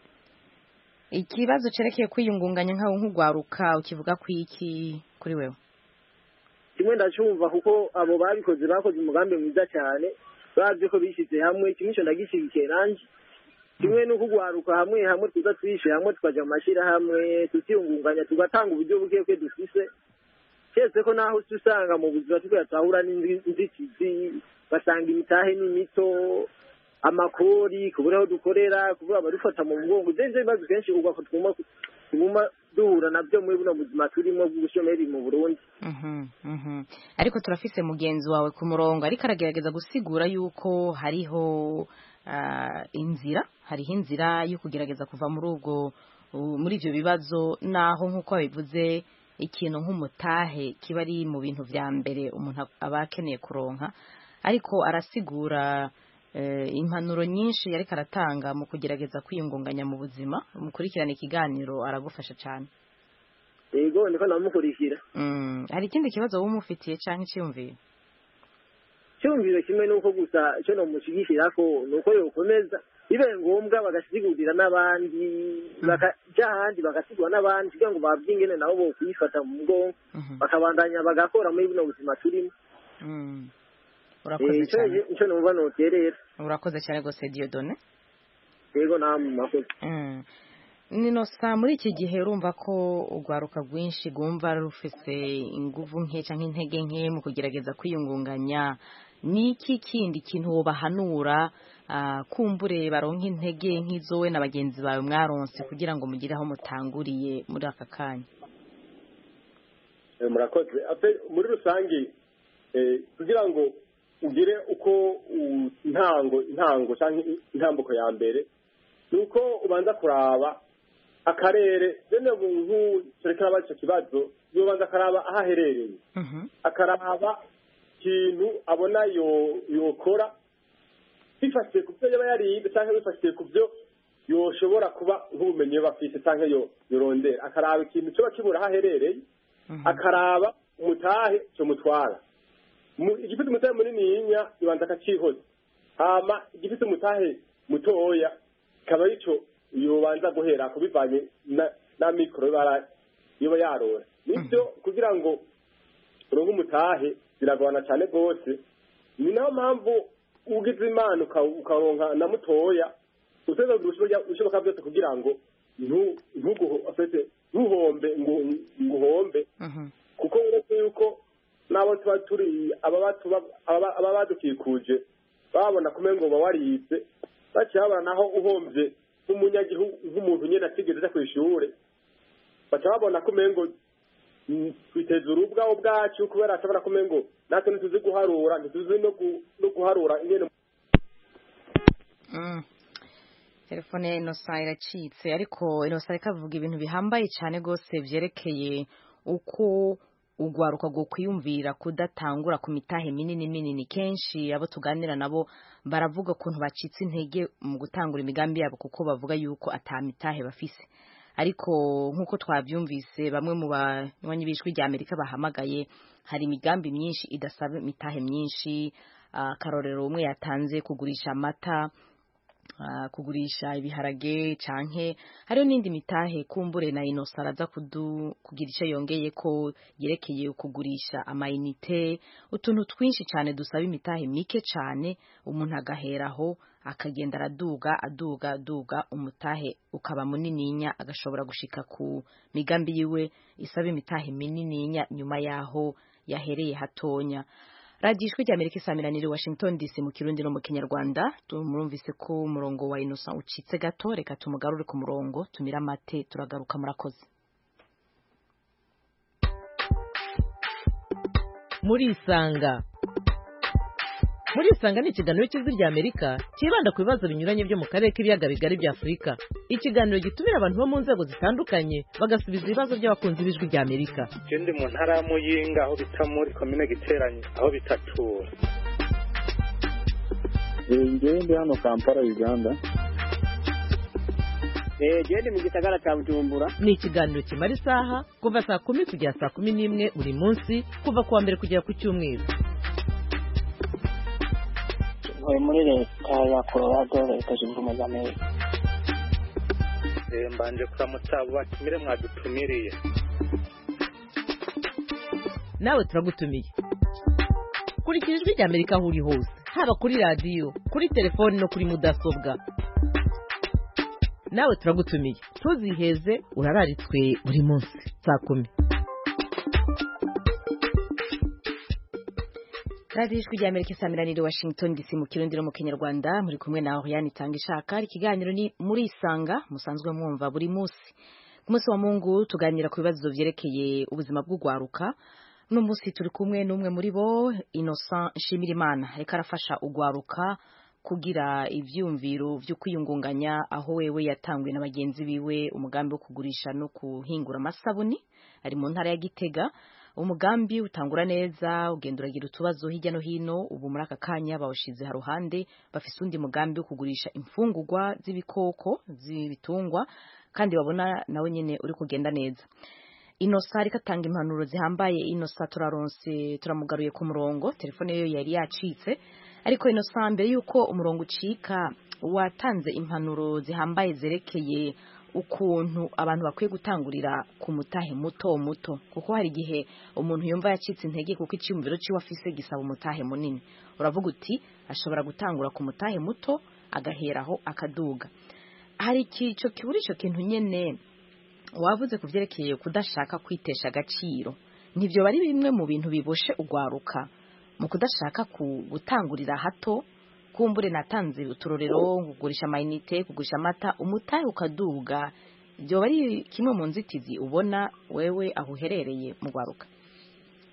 Ikibazo cerekeye kwiyungunganya nkaho nk'ugwaruka ukivuga kwiki kuri wewe? Kimwe ndacumva kuko abo babikoze bakoze umugambi mwiza cyane. Bavye ko bishize hamwe kimwe cyo ndagishigikiye nanje. Kimwe no kugwaruka hamwe hamwe tuza twishe hamwe tukaja mu mashira hamwe tutiyungunganya tugatanga uburyo bugiye kwe dufise. Cyese ko naho usanga mu buzima tukatahura n'inzitizi basanga imitahe n'imito amakori kuburaho dukorera kubura barufata mu mugongo zenze bibazo kenshi ugwa kutuma tuguma duhura nabyo muri buno buzima turimo bw'ubushomeri mu Burundi. Mhm mhm ariko turafise mugenzi wawe ku murongo ariko aragerageza gusigura yuko hariho uh, inzira hariho inzira yo kugerageza kuva muri ubwo uh, muri ivyo bibazo naho nkuko bivuze ikintu nk'umutahe kiba ari mu bintu vya mbere umuntu aba akeneye kuronka ariko arasigura eh, impanuro nyinshi ariko aratanga mu kugerageza kwiyungunganya mu buzima umukurikirana ikiganiro aragufasha cyane. Yego ndiko namukurikira. Mm, hari ikindi kibazo wumufitiye canke cyumviye? Cyumvire kimwe nuko gusa cyo no mushigishira ko nuko yokomeza ibe ngombwa bagasigurira n'abandi bakaja handi bagasigura n'abandi kugira ngo bavyingene nabo bo kwifata mu ngo bakabandanya bagakora muri buno buzima turimo. Mm. Urakoze cyane. Cyo no mubano terera. Urakoze cyane gose Diodone. Yego namu makoze. Mm. Nino sa muri iki gihe urumva ko ugwaruka rwinshi gumva rufise inguvu nke canke intege nke mu kugerageza kwiyungunganya niki kindi kintu wobahanura uh, kumbure baronka intege nk'izowe na bagenzi bawe mwaronse kugira ngo mugire aho mutanguriye muri aka kanya? E, murakoze ape muri rusangi kugira ngo ugire uko intango intango cyangwa intambuko ya mbere ni uko ubanza kuraba akarere bene buntu turekera abaje icyo kibazo yobanza akaraba aho aherereye akaraba ikintu abona yokora bifatiye ku byo yaba yarize cyangwa bifatiye ku byo yoshobora kuba nk'ubumenyi bafite cyangwa yorondera akaraba ikintu cyo bakibura aho aherereye akaraba umutahe cyo mutwara igifite umutahe munini yinya ibanza akacihoza hama igifite umutahe mutoya kaba arico yobanza guhera kubivanye na mikoro yoba yarora nibyo kugira ngo uronke umutahe biragorana cyane rwose ni nayo mpamvu ugize imana ukaronka na mutoya uteza ubushoboka byose kugira ngo ntuhombe ngo uhombe kuko uretse yuko n'abo tuba turi aba badukikuje babona kumenya ngo warize baciye babona naho uhombye nk'umunyagihugu nk'umuntu nyine atigeze ajya ku ishuri baca babona kumenya ngo twiteza urubwa ubwacu kubera ashobora kumenya ngo natwe ntituzi guharura ntituzi no guharura ingene telefone ya Innocent iracitse ariko Innocent ikavuga ibintu bihambaye cyane rwose byerekeye uko ugwaruka go kwiyumvira kudatangura ku mitahe minini minini kenshi abo tuganira nabo baravuga kuntu bacitse intege mu gutangura imigambi yabo kuko bavuga yuko atamitahe bafise ariko nkuko twabyumvise bamwe mu banywanyi bishwe rya Amerika bahamagaye hari imigambi myinshi idasaba mitahe myinshi karorero umwe yatanze kugurisha amata Uh, kugurisha ibiharage canke hariyo nindi mitahe kumbure na Innocent araza kugira icyo yongeye ko yerekeye kugurisha amayinite utuntu twinshi cyane dusaba imitahe mike cyane umuntu agaheraho akagenda araduga aduga aduga umutahe ukaba munininya agashobora gushika ku migambi yiwe isaba imitahe minininya nyuma yaho yahereye hatonya. Radio Ijwi ry'Amerika isamiraniye Washington D C mu Kirundi no mu Kinyarwanda tumurumvise ko umurongo wa Innocent ucitse gato reka tumugarure ku murongo tumira mate turagaruka murakoze. Muri isanga Muri isanga ni ikiganiro cy'Ijwi ry'Amerika kibanda ku bibazo binyuranye byo mu karere k'ibiyaga bigari bya Afurika. Ikiganiro gitumira abantu bo mu nzego zitandukanye bagasubiza ibibazo by'abakunzi b'Ijwi ry'Amerika. Ndi mu ntara ya Muyinga aho bita muri commune Giteranye aho bitatura. Ngende hano Kampala Uganda. Eh gende mu gisagara cya Bujumbura. Ni ikiganiro kimara isaha kuva saa kumi kugera saa kumi n'imwe buri munsi kuva kuwa mbere kugera ku cyumweru. Hoye muri leta ya Colorado leta zunze ubumwe za Amerika. Eh mbanje kuramutsa batumire mwadutumiriye. Nawe turagutumiye. Kurikira Ijwi ry'Amerika aho uri hose haba kuri radio kuri telefone no kuri mudasobwa. Nawe turagutumiye tuziheze urararitswe buri munsi saa kumi. Radio Ijwi ry'Amerika isamiraniye Washington D C mu Kirundi no mu Kinyarwanda muri kumwe na Oriane Itangishaka. Ikiganiro ni muri isanga musanzwe mwumva buri munsi. Ku munsi wa Mungu tuganira ku bibazo vyerekeye ubuzima bw'ugwaruka. No munsi turi kumwe n'umwe muri bo Innocent Nshimirimana reka arafasha ugwaruka kugira ivyumviro vyo kwiyungunganya aho wewe yatanguye n'abagenzi biwe umugambi wo kugurisha no kuhingura amasabuni ari mu ntara ya Gitega. Umugambi utangura neza ugenda uragira utubazo hirya no hino ubu muri aka kanya bawushize haruhande bafise undi mugambi wo kugurisha imfungurwa z'ibikoko z'ibitungwa kandi babona nawe nyene uri kugenda neza. Innocent ariko atanga impanuro zihambaye. Innocent turaronse turamugaruye ku murongo telefone yo yari yacitse ariko Innocent mbere yuko umurongo ucika watanze impanuro zihambaye zerekeye ukuntu abantu bakwiye gutangurira ku mutahe muto muto kuko hari gihe umuntu yumva yacitse intege kuko icyumviro cyo wafise gisaba umutahe munini. Uravuga uti ashobora gutangura ku mutahe muto agaheraho akaduga. Hari ikico kiburisho kintu nyene wavuze kuvyerekeye kudashaka kwitesha agaciro. Nivyo bari bimwe mu bintu biboshe ugwaruka mu kudashaka gutangurira hato. Kumbure natanze uturorero kugurisha amayinite kugurisha amata umutahe ukaduga byo bari kimwe mu nzitizi ubona wewe aho uherereye mu gwaruka.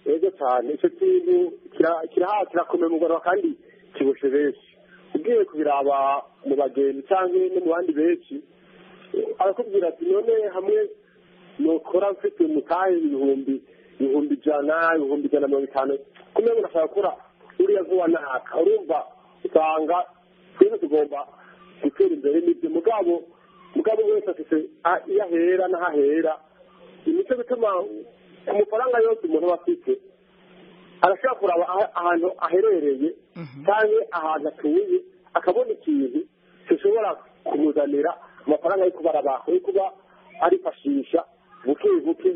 ego cyane icyo kintu kiraha kirakomemurwa kandi kiboshe benshi ugiye kubiraba mu bagenzi cyangwa no mu bandi benshi arakubwira ati none hamwe nukora mfite umutahe ibihumbi ibihumbi ijana ibihumbi ijana na mirongo itanu kumwe urashaka gukora uriya vuba naka urumva usanga twese tugomba gutera imbere n'ibyo mugabo mugabo wese afite iyo ahera n'aho ahera imico bituma ku mafaranga yose umuntu aba afite arashobora kuraba ahantu aherereye cyangwa ahantu atuye akabona ikintu gishobora kumuzanira amafaranga yo kuba arabaho yo kuba arifashisha buke buke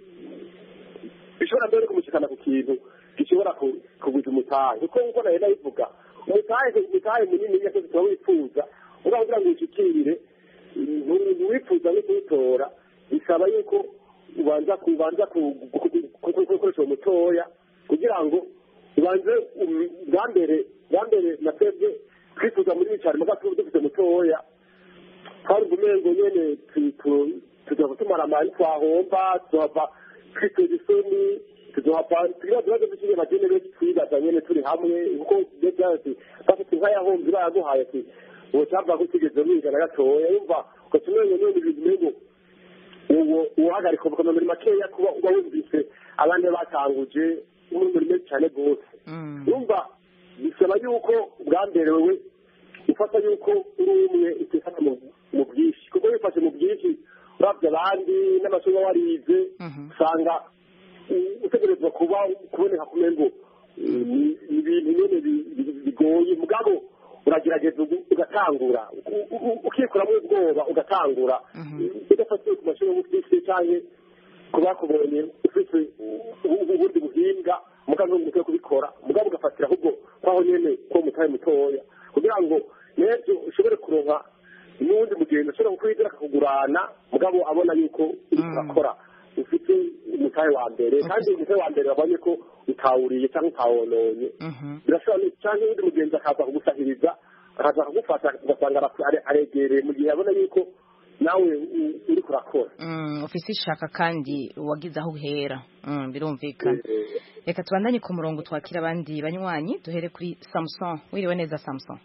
bishobora mbere kumushyikana ku kintu gishobora kuguza umutahe kuko nk'uko nayo nabivuga umutahe umutahe munini niyo tuba wifuza uragira ngo ushyikirire ntiwifuza no kuwutora bisaba yuko ubanza kubanza gukoresha uwo mutoya kugira ngo ubanze bwa mbere bwa mbere na twebwe twifuza muri cyane muga tuba dufite mutoya kandi umengo nyene tuzoba tumara amani twahomba tuzohava twiteza isoni tuzohava tugira ibibazo byinshi bagene benshi twibaza nyene turi hamwe kuko byose bafite inka yahombe bayaguhaye ati uwo cyava ko tugeze mwigana gatoya yumva ukatumenya nyene ibintu mengo uwo uhagarika uvuga muri makeya kuba uba wumvise abandi batanguje muri menshi cyane rwose yumva bisaba yuko bwa mbere wewe ufata yuko uri umwe utifata mu bwinshi kuko wifashe mu bwinshi urabye abandi n'amasomo warize usanga utegerezwa kuba kuboneka ku mengo ni ibintu nyine bigoye mugabo uragerageza ugatangura ukikuramo ubwoba ugatangura udafatiye ku mashuri y'ubufise cyangwa kuba kubonye ufite ubundi buhinga mugabo n'umutwe wo kubikora mugabo ugafatira ahubwo kwaho nyene ko mutaye mutoya kugira ngo n'ejo ushobore kuronka n'undi mugenzi ushobora kukwizera akakugurana mugabo abona yuko uri kurakora ufite umutahe wa mbere kandi umutahe wa mbere babonye ko utawuriye cyangwa utawononye birashobora cyangwa undi mugenzi akaza kugusahiriza akaza kugufata ugasanga aregereye mu gihe abona yuko nawe uri kurakora ufise ishaka kandi wagize aho uhera birumvikana reka tubandanye ku murongo twakira abandi banywanyi duhere kuri Samson wiriwe neza Samson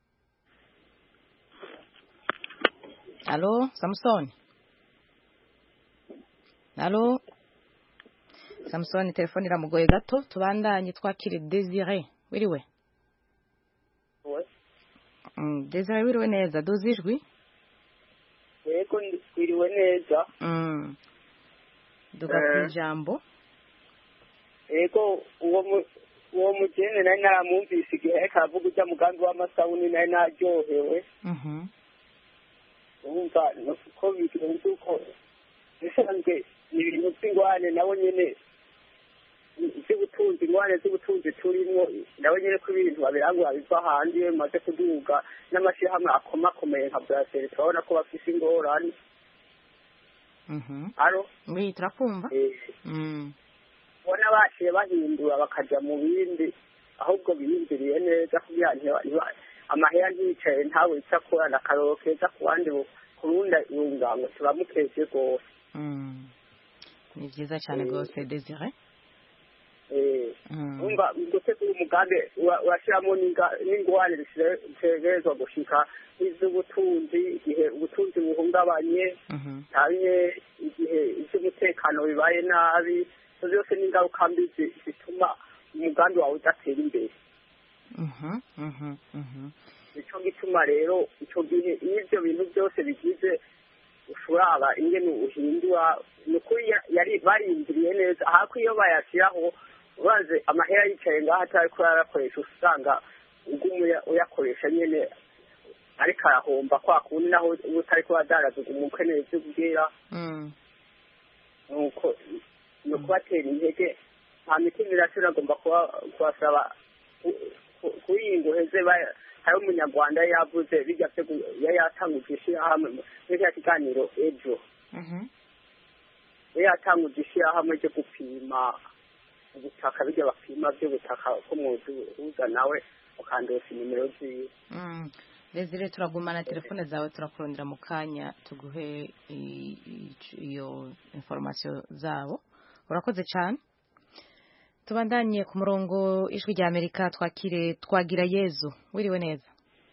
Allo Samson Allo Samson telefone iramugoye gato tubandanye twakire Desire wiriwe Mm Desire wiriwe neza dozijwi Yego wiriwe neza Mm Duga kwijambo Yego uwo uwo mugene nari naramwumvise igihe kavuga ujya mugambi w'amasabuni nari naryohewe Mhm umva ko bigenze uko bisanzwe ni ibintu by'ingwane nabo nyene by'ubutunzi ingwane z'ubutunzi turimo nabo nyene ko ibintu babirangura biva hanze iyo bimaze kuduga n'amashyirahamwe akomakomeye nka Brasserie turabona ko bafise ingorane Mhm aro mwi turakumva mm bona bashiye bahindura bakaja mu bindi ahubwo biyumviriye neza kugira ngo amahera ntiyicaye ntawe icyakora na karoro keza ku bandi kurunda irungango turamukeje rwose ni byiza cyane rwose Desire umva gutegura umugambi urashyiramo n'ingwane zitegerezwa gushika iz'ubutunzi igihe ubutunzi buhungabanye cyane igihe iby'umutekano bibaye nabi byose n'ingaruka mbi zituma umugambi wawe udatera imbere nicyo gituma rero icyo gihe iyo ibyo bintu byose bigize ushobora ingene uhindura ni ukuri yari barindiriye neza ahako iyo bayashyiraho ubanze amahera yicaye ngaho atari ko yarakoresha usanga uguma uyakoresha nyine ariko arahomba kwa kundi naho uba utari ko wadarazuga umukwe neza ubwira nuko ni ukubatera intege nta mitima irashobora agomba kubasaba kuyinga uheze hari umunyarwanda yavuze bijya yari yatanguje ishyirahamwe muri cya kiganiro ejo yari yatanguje ishyirahamwe ryo gupima ubutaka bijya bapima by'ubutaka ko muzuza nawe ukandosa inimero ziwe Desire turagumana telefone zawe turakurondera mu kanya tuguhe iyo information zabo urakoze cyane tubandanye ku murongo ijwi rya Amerika twakire twagira Yezu wiriwe neza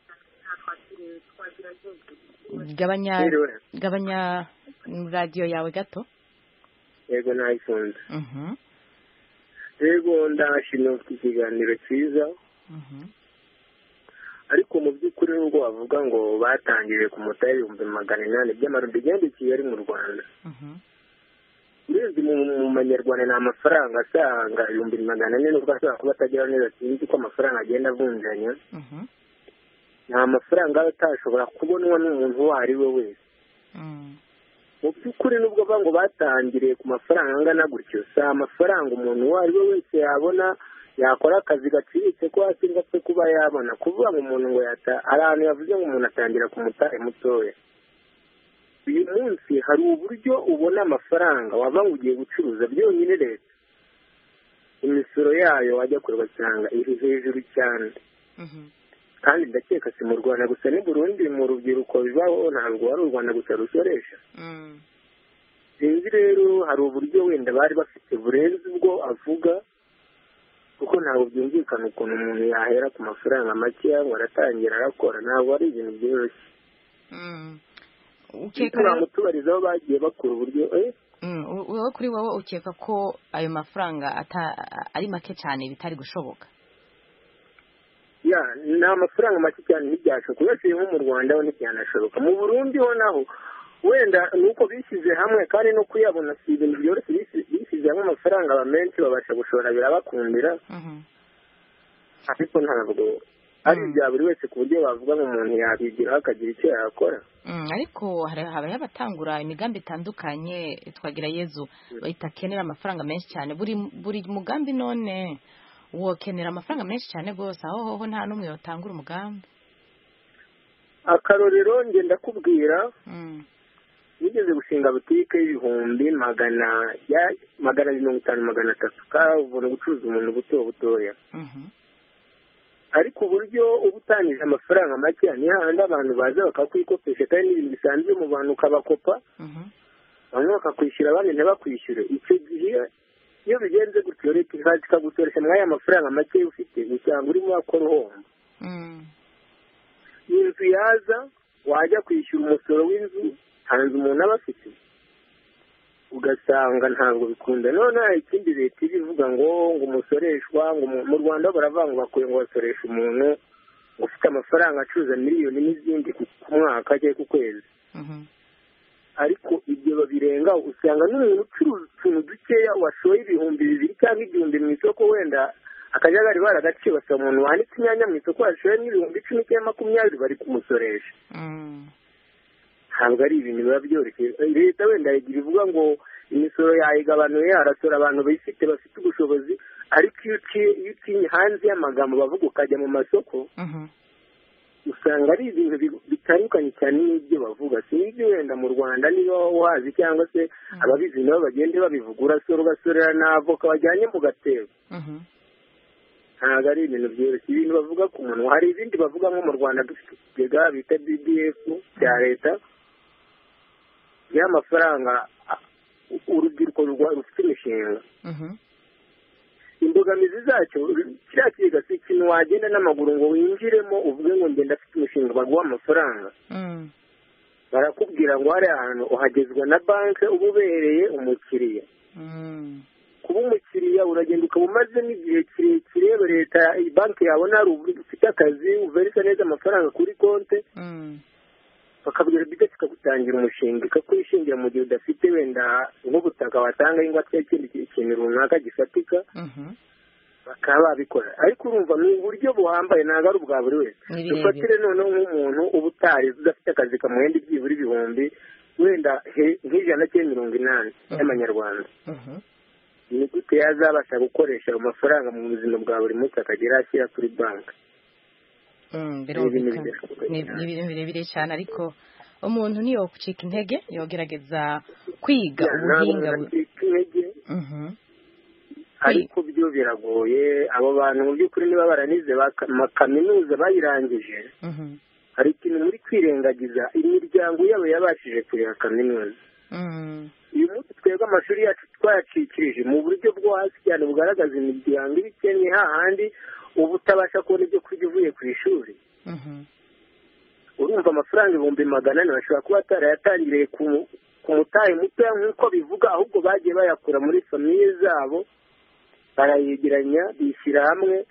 gabanya gabanya radio yawe gato yego nayifunze mhm yego ndashimye ku kiganiro cyiza mhm ariko mu by'ukuri nubwo bavuga ngo batangiriye ku mutari ibihumbi magana inani by'amarundi byandikiye ari mu Rwanda mhm urebye mu manyarwanda ni amafaranga asanga ibihumbi magana ane nubwo ashobora kuba atagira neza sinzi ko amafaranga agenda avunjanya mhm nta mafaranga atashobora kubonwa n'umuntu uwo ari we wese mu by'ukuri nubwo bavuga ngo batangiriye ku mafaranga angana gutyo si amafaranga umuntu uwo ari we wese yabona yakora akazi gaciriritse ko hasi ngapfe kuba yabona kuvuga ngo umuntu ngo yata hari ahantu yavuze ngo umuntu atangira ku mutari mutoya uyu munsi hari uburyo ubona amafaranga wava ngo ugiye gucuruza byonyine leta imisoro yayo wajya kureba cyangwa iri hejuru cyane kandi ndakeka si mu Rwanda gusa ni Burundi mu rubyiruko bibaho ntabwo ari u Rwanda gusa rusoresha sinzi rero hari uburyo wenda bari bafite burenze ubwo avuga kuko ntabwo byumvikana ukuntu umuntu yahera ku mafaranga make ngo aratangira arakora ntabwo ari ibintu byoroshye ukeka mutubariza aho bagiye bakura uburyo wowe kuri wowe ukeka ko ayo mafaranga ari make cyane bitari gushoboka ya ni amafaranga make cyane ntibyashoboka kubera nko mu Rwanda ho ntibyanashoboka mu Burundi ho naho wenda nuko bishyize hamwe kandi no kuyabona si ibintu byoroshye bishyize hamwe amafaranga aba menshi babasha gushora birabakundira ariko ntabwo ari ibya buri wese ku buryo bavuga ngo umuntu yabigiraho akagira icyo yakora ariko habaho abatangura imigambi itandukanye twagira Yezu bahita akenera amafaranga menshi cyane buri buri mugambi none wokenera amafaranga menshi cyane rwose aho hoho nta n'umwe yatangura umugambi akarorero ngenda kubwira nigeze gushinga butike y'ibihumbi magana ya magana mirongo itanu magana atatu kabona gucuruza umuntu buto butoya ariko uburyo uba utangije amafaranga make ni hahandi abantu baza bakakwikopesha kandi n'ibintu bisanzwe mu bantu ukabakopa bamwe bakakwishyura abandi ntibakwishyure icyo gihe iyo bigenze gutyo leta ikagusoresha mwaya mafaranga make ufite usanga urimo wakora uhomba inzu yaza wajya kwishyura umusoro w'inzu hanze umuntu aba afite ugasanga ntabwo bikunda none ikindi leta ibivuga ngo ngo umusoreshwa ngo mu Rwanda baravuga ngo bakwiye ngo basoresha umuntu ufite amafaranga acuruza miliyoni n'izindi ku mwaka cyangwa ku kwezi ariko ibyo babirenga usanga n'umuntu ucuruza utuntu dukeya washoye ibihumbi bibiri cyangwa igihumbi mu isoko wenda akajagari baragaciye basaba umuntu wanditse inyanya mu isoko washoye n'ibihumbi icumi cyangwa makumyabiri bari kumusoresha ntabwo ari ibintu biba byoroshye leta wenda igira ivuga ngo imisoro yayigabanuye arasora abantu bifite bafite ubushobozi ariko iyo uciye hanze y'amagambo bavuga ukajya mu masoko usanga ari ibintu bitandukanye cyane n'ibyo bavuga sinzi wenda mu Rwanda niba wazi cyangwa se ababizi nabo bagende babivuga urasora ugasorera n'avoka wajyanye mu gatebo ntabwo ari ibintu byoroshye ibintu bavuga ku muntu hari ibindi bavuga nko mu Rwanda dufite ikigega bita B D F cya leta y'amafaranga urubyiruko rufite imishinga imbogamizi zacyo kiriya kigega si ikintu wagenda n'amaguru ngo winjiremo uvuge ngo ngenda afite imishinga baguha amafaranga barakubwira ngo hari ahantu uhagezwa na banki uba ubereye umukiriya kuba umukiriya uragenda ukaba umaze n'igihe kirekire leta banki yabona hari uburyo ufite akazi uverisa neza amafaranga kuri konti bakabwira bide kikagutangira umushinga ikakwishingira mu gihe udafite wenda nk'ubutaka watanga ingwa cyangwa ikindi kintu runaka gifatika bakaba babikora ariko urumva ni uburyo buhambaye ntabwo ari ubwa buri wese dufatire noneho nk'umuntu uba utari udafite akazi kamuhenda ibyibura ibihumbi wenda nk'ijana cyangwa mirongo inani y'amanyarwanda ni gute yazabasha gukoresha ayo mafaranga mu buzima bwa buri munsi akagera ashyira kuri banki ni ibintu birebire cyane ariko umuntu niyo gucika intege yogerageza kwiga ubuhinga ariko byo biragoye abo bantu mu by'ukuri niba baranize kaminuza bayirangije hari ikintu muri kwirengagiza imiryango yabo yabashije kureba kaminuza uyu munsi twebwe amashuri yacu twayacikirije mu buryo bwo hasi cyane bugaragaza imiryango iba ikennye hahandi uba utabasha kubona ibyo kurya uvuye ku ishuri urumva amafaranga ibihumbi magana ane bashobora kuba atarayatangiriye ku mutahe mutoya nk'uko bivuga ahubwo bagiye bayakura muri famiye zabo barayegeranya bishyira hamwe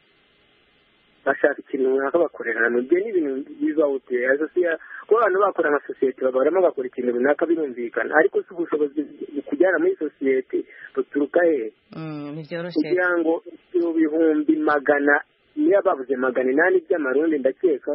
bashaka ikintu runaka bakorera hamwe ibyo ni ibintu bizawuteye kuba abantu bakora nka sosiyete barimo bagakora ikintu runaka birumvikana ariko si ubushobozi kujyana muri sosiyete buturuka hehe kugira ngo ibihumbi magana niyo bavuze magana inani by'amarundi ndakeka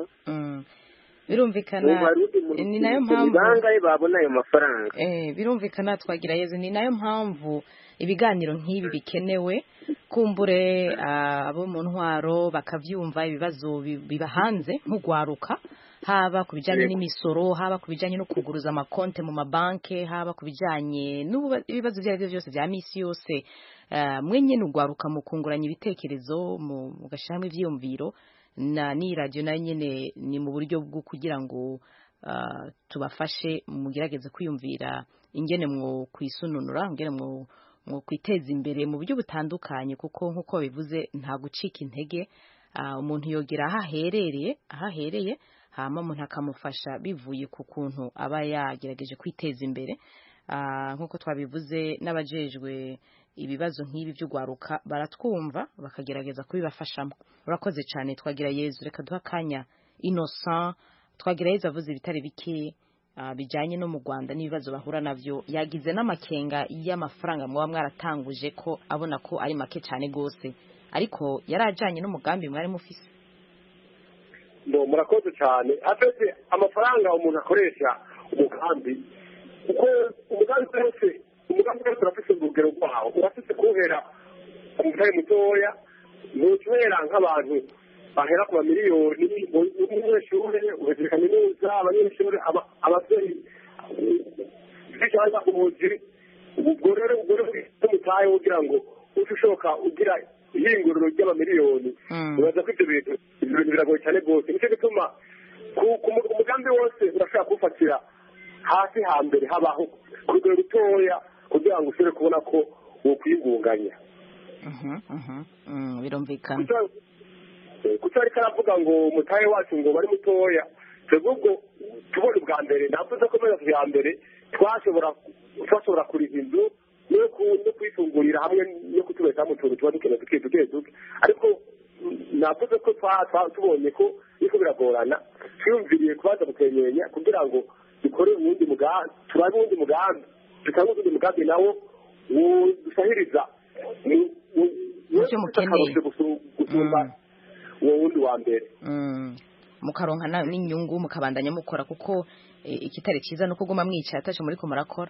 birumvikana ni nayo mpamvu bangahe babona ayo mafaranga eh birumvikana twagira yeze ni nayo mpamvu ibiganiro nk'ibi bikenewe kumbure abo mu ntwaro bakavyumva ibibazo biba hanze nk'ugwaruka haba kubijanye n'imisoro haba kubijanye no kuguruza amakonte mu mabanke haba kubijanye n'ibibazo by'ibyo byose bya misi yose mwenye n'ugwaruka mu kunguranya ibitekerezo mu gashamwe ivyumviro na ni radio na nyene ni mu buryo bwo kugira ngo uh, tubafashe mugerageze kwiyumvira ingene mwo kwisununura ingene mwo mwo kwiteza imbere mu buryo butandukanye kuko nkuko bivuze nta gucika intege uh, umuntu yogera ahaherereye ahahereye hama umuntu akamufasha bivuye ku kuntu aba yagerageje kwiteza imbere uh, nkuko twabivuze n'abajejwe ibibazo nk'ibi by'ugwaruka baratwumva bakagerageza kubibafashamo urakoze cyane twagira Yezu reka duha kanya Innocent twagira Yezu avuze ibitari biki uh, bijanye no mu Rwanda n'ibibazo bahura navyo yagize n'amakenga y'amafaranga mwa mwaratanguje ko abona ko ari make cyane gose ariko yarajanye n'umugambi mwari mufise no murakoze cyane afite amafaranga umuntu akoresha umugambi kuko umugambi wose umugambi wose urafise urugero rwawo urafise kuhera umutahe mutoya ntuhera nk'abantu bahera ku mamiliyoni umunyeshuri uhejeje kaminuza abanyeshuri abavyeyi cyangwa umuzi ubwo rero ubwo rero umutahe kugira ngo ushoka ugira ihinguriro ry'amamiliyoni uraza ko ibyo bintu ibintu biragoye cyane rwose nicyo gituma ku mugambi wose urashaka kuwufatira hasi hambere habaho ku rugero rutoya kugira ngo ushobore kubona ko wokwiyungunganya birumvikana kuko ariko aravuga ngo umutahe wacu ngo bari mutoya twebwe ubwo tubona ubwa mbere navuze ko muri ya mbere twashobora twashobora kuriha inzu no kwifungurira hamwe no kutubeshaho mu tuntu tuba dukeneye duke duke duke ariko navuze ko tubonye ko biriko biragorana twiyumviriye kubanza gukenyenya kugira ngo dukore uwundi mugambi turabe uwundi mugambi dutanga uwundi mugambi nawo dusahiriza icyo mukeneye gusumba uwo wundi wa mbere mukaronka n'inyungu mukabandanya mukora kuko ikitari cyiza no kuguma mwicaye ataco muri ko murakora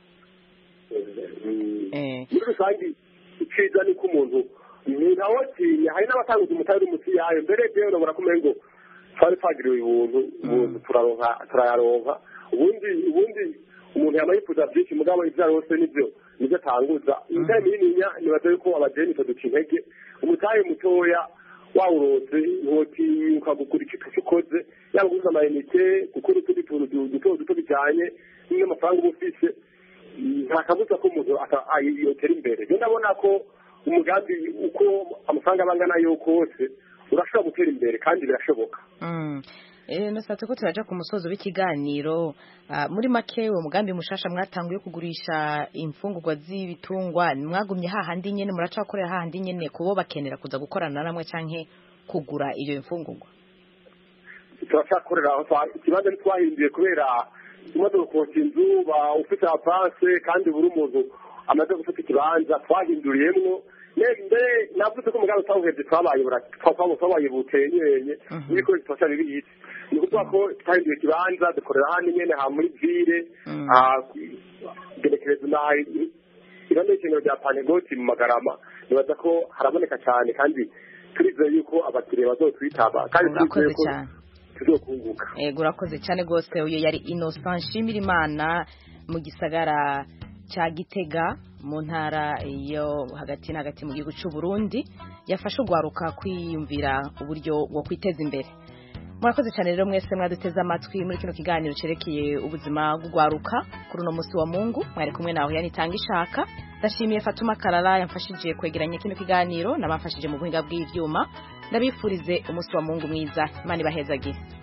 muri rusange iciza ni ko umuntu ntawatinya hari n'abatanguza umutari munsi yayo mbere rero urabona ko umengo twari twagiriwe ubuntu ubuntu turaronka turayaronka ubundi ubundi umuntu yama yifuza byinshi mugabo ivyarose nivyo nivyo atanguza intare minininya nibaza yuko abajeni duca intege umutahe mutoya wawurose ntiwotinyuka gukora icyo ukoze yaba guza amayinite gukora utundi tuntu duto duto bijyanye n'amafaranga uba ufise nta kabuza ko umuntu yotera imbere rero ndabona ko umugambi uko amafaranga abangana yo kose urashobora gutera imbere kandi birashoboka nasatse ko turaja ku musozo w'ikiganiro muri make uwo mugambi mushasha mwatanguye kugurisha imfungurwa z'ibitungwa mwagumye hahandi nyene muracakorera hahandi nyene kubo bakenera kuza gukorana namwe canke kugura iyo imfungurwa turacakorera ikibanza ntitwahinduye kubera umaze gukota inzu ufite avance kandi buri umuntu amaze gufata ikibanza twahinduriyemwo mbere navuze ko umugambi twawuhevye twabaye butenyenye n'ibikoresho twasha bibitse ni ukuvuga ko twahinduye ikibanza dukorera hano nyene ha muri vile gerekerezo nayo iruhande y'ishengero rya panegoti mu Magarama nibaza ko haraboneka cyane kandi turizeye yuko abakiriya bazotwitaba kandi turizeye ko tuzokunguka yego urakoze cyane rwose uyo yari Innocent Nshimirimana mu gisagara cya Gitega mu ntara yo hagati na hagati mu gihugu cy'u Burundi yafashe ugwaruka kwiyumvira uburyo bwo kwiteza imbere. Murakoze cyane rero mwese mwaduteze amatwi muri kino kiganiro cerekeye ubuzima bw'ugwaruka kuri uno munsi wa Mungu mwari kumwe nawe yani tanga ishaka ndashimiye Fatuma Karara yamfashije kwegeranya kino kiganiro n'abamfashije mu buhinga bw'ivyuma ndabifurize umunsi wa Mungu mwiza Imana ibahezagire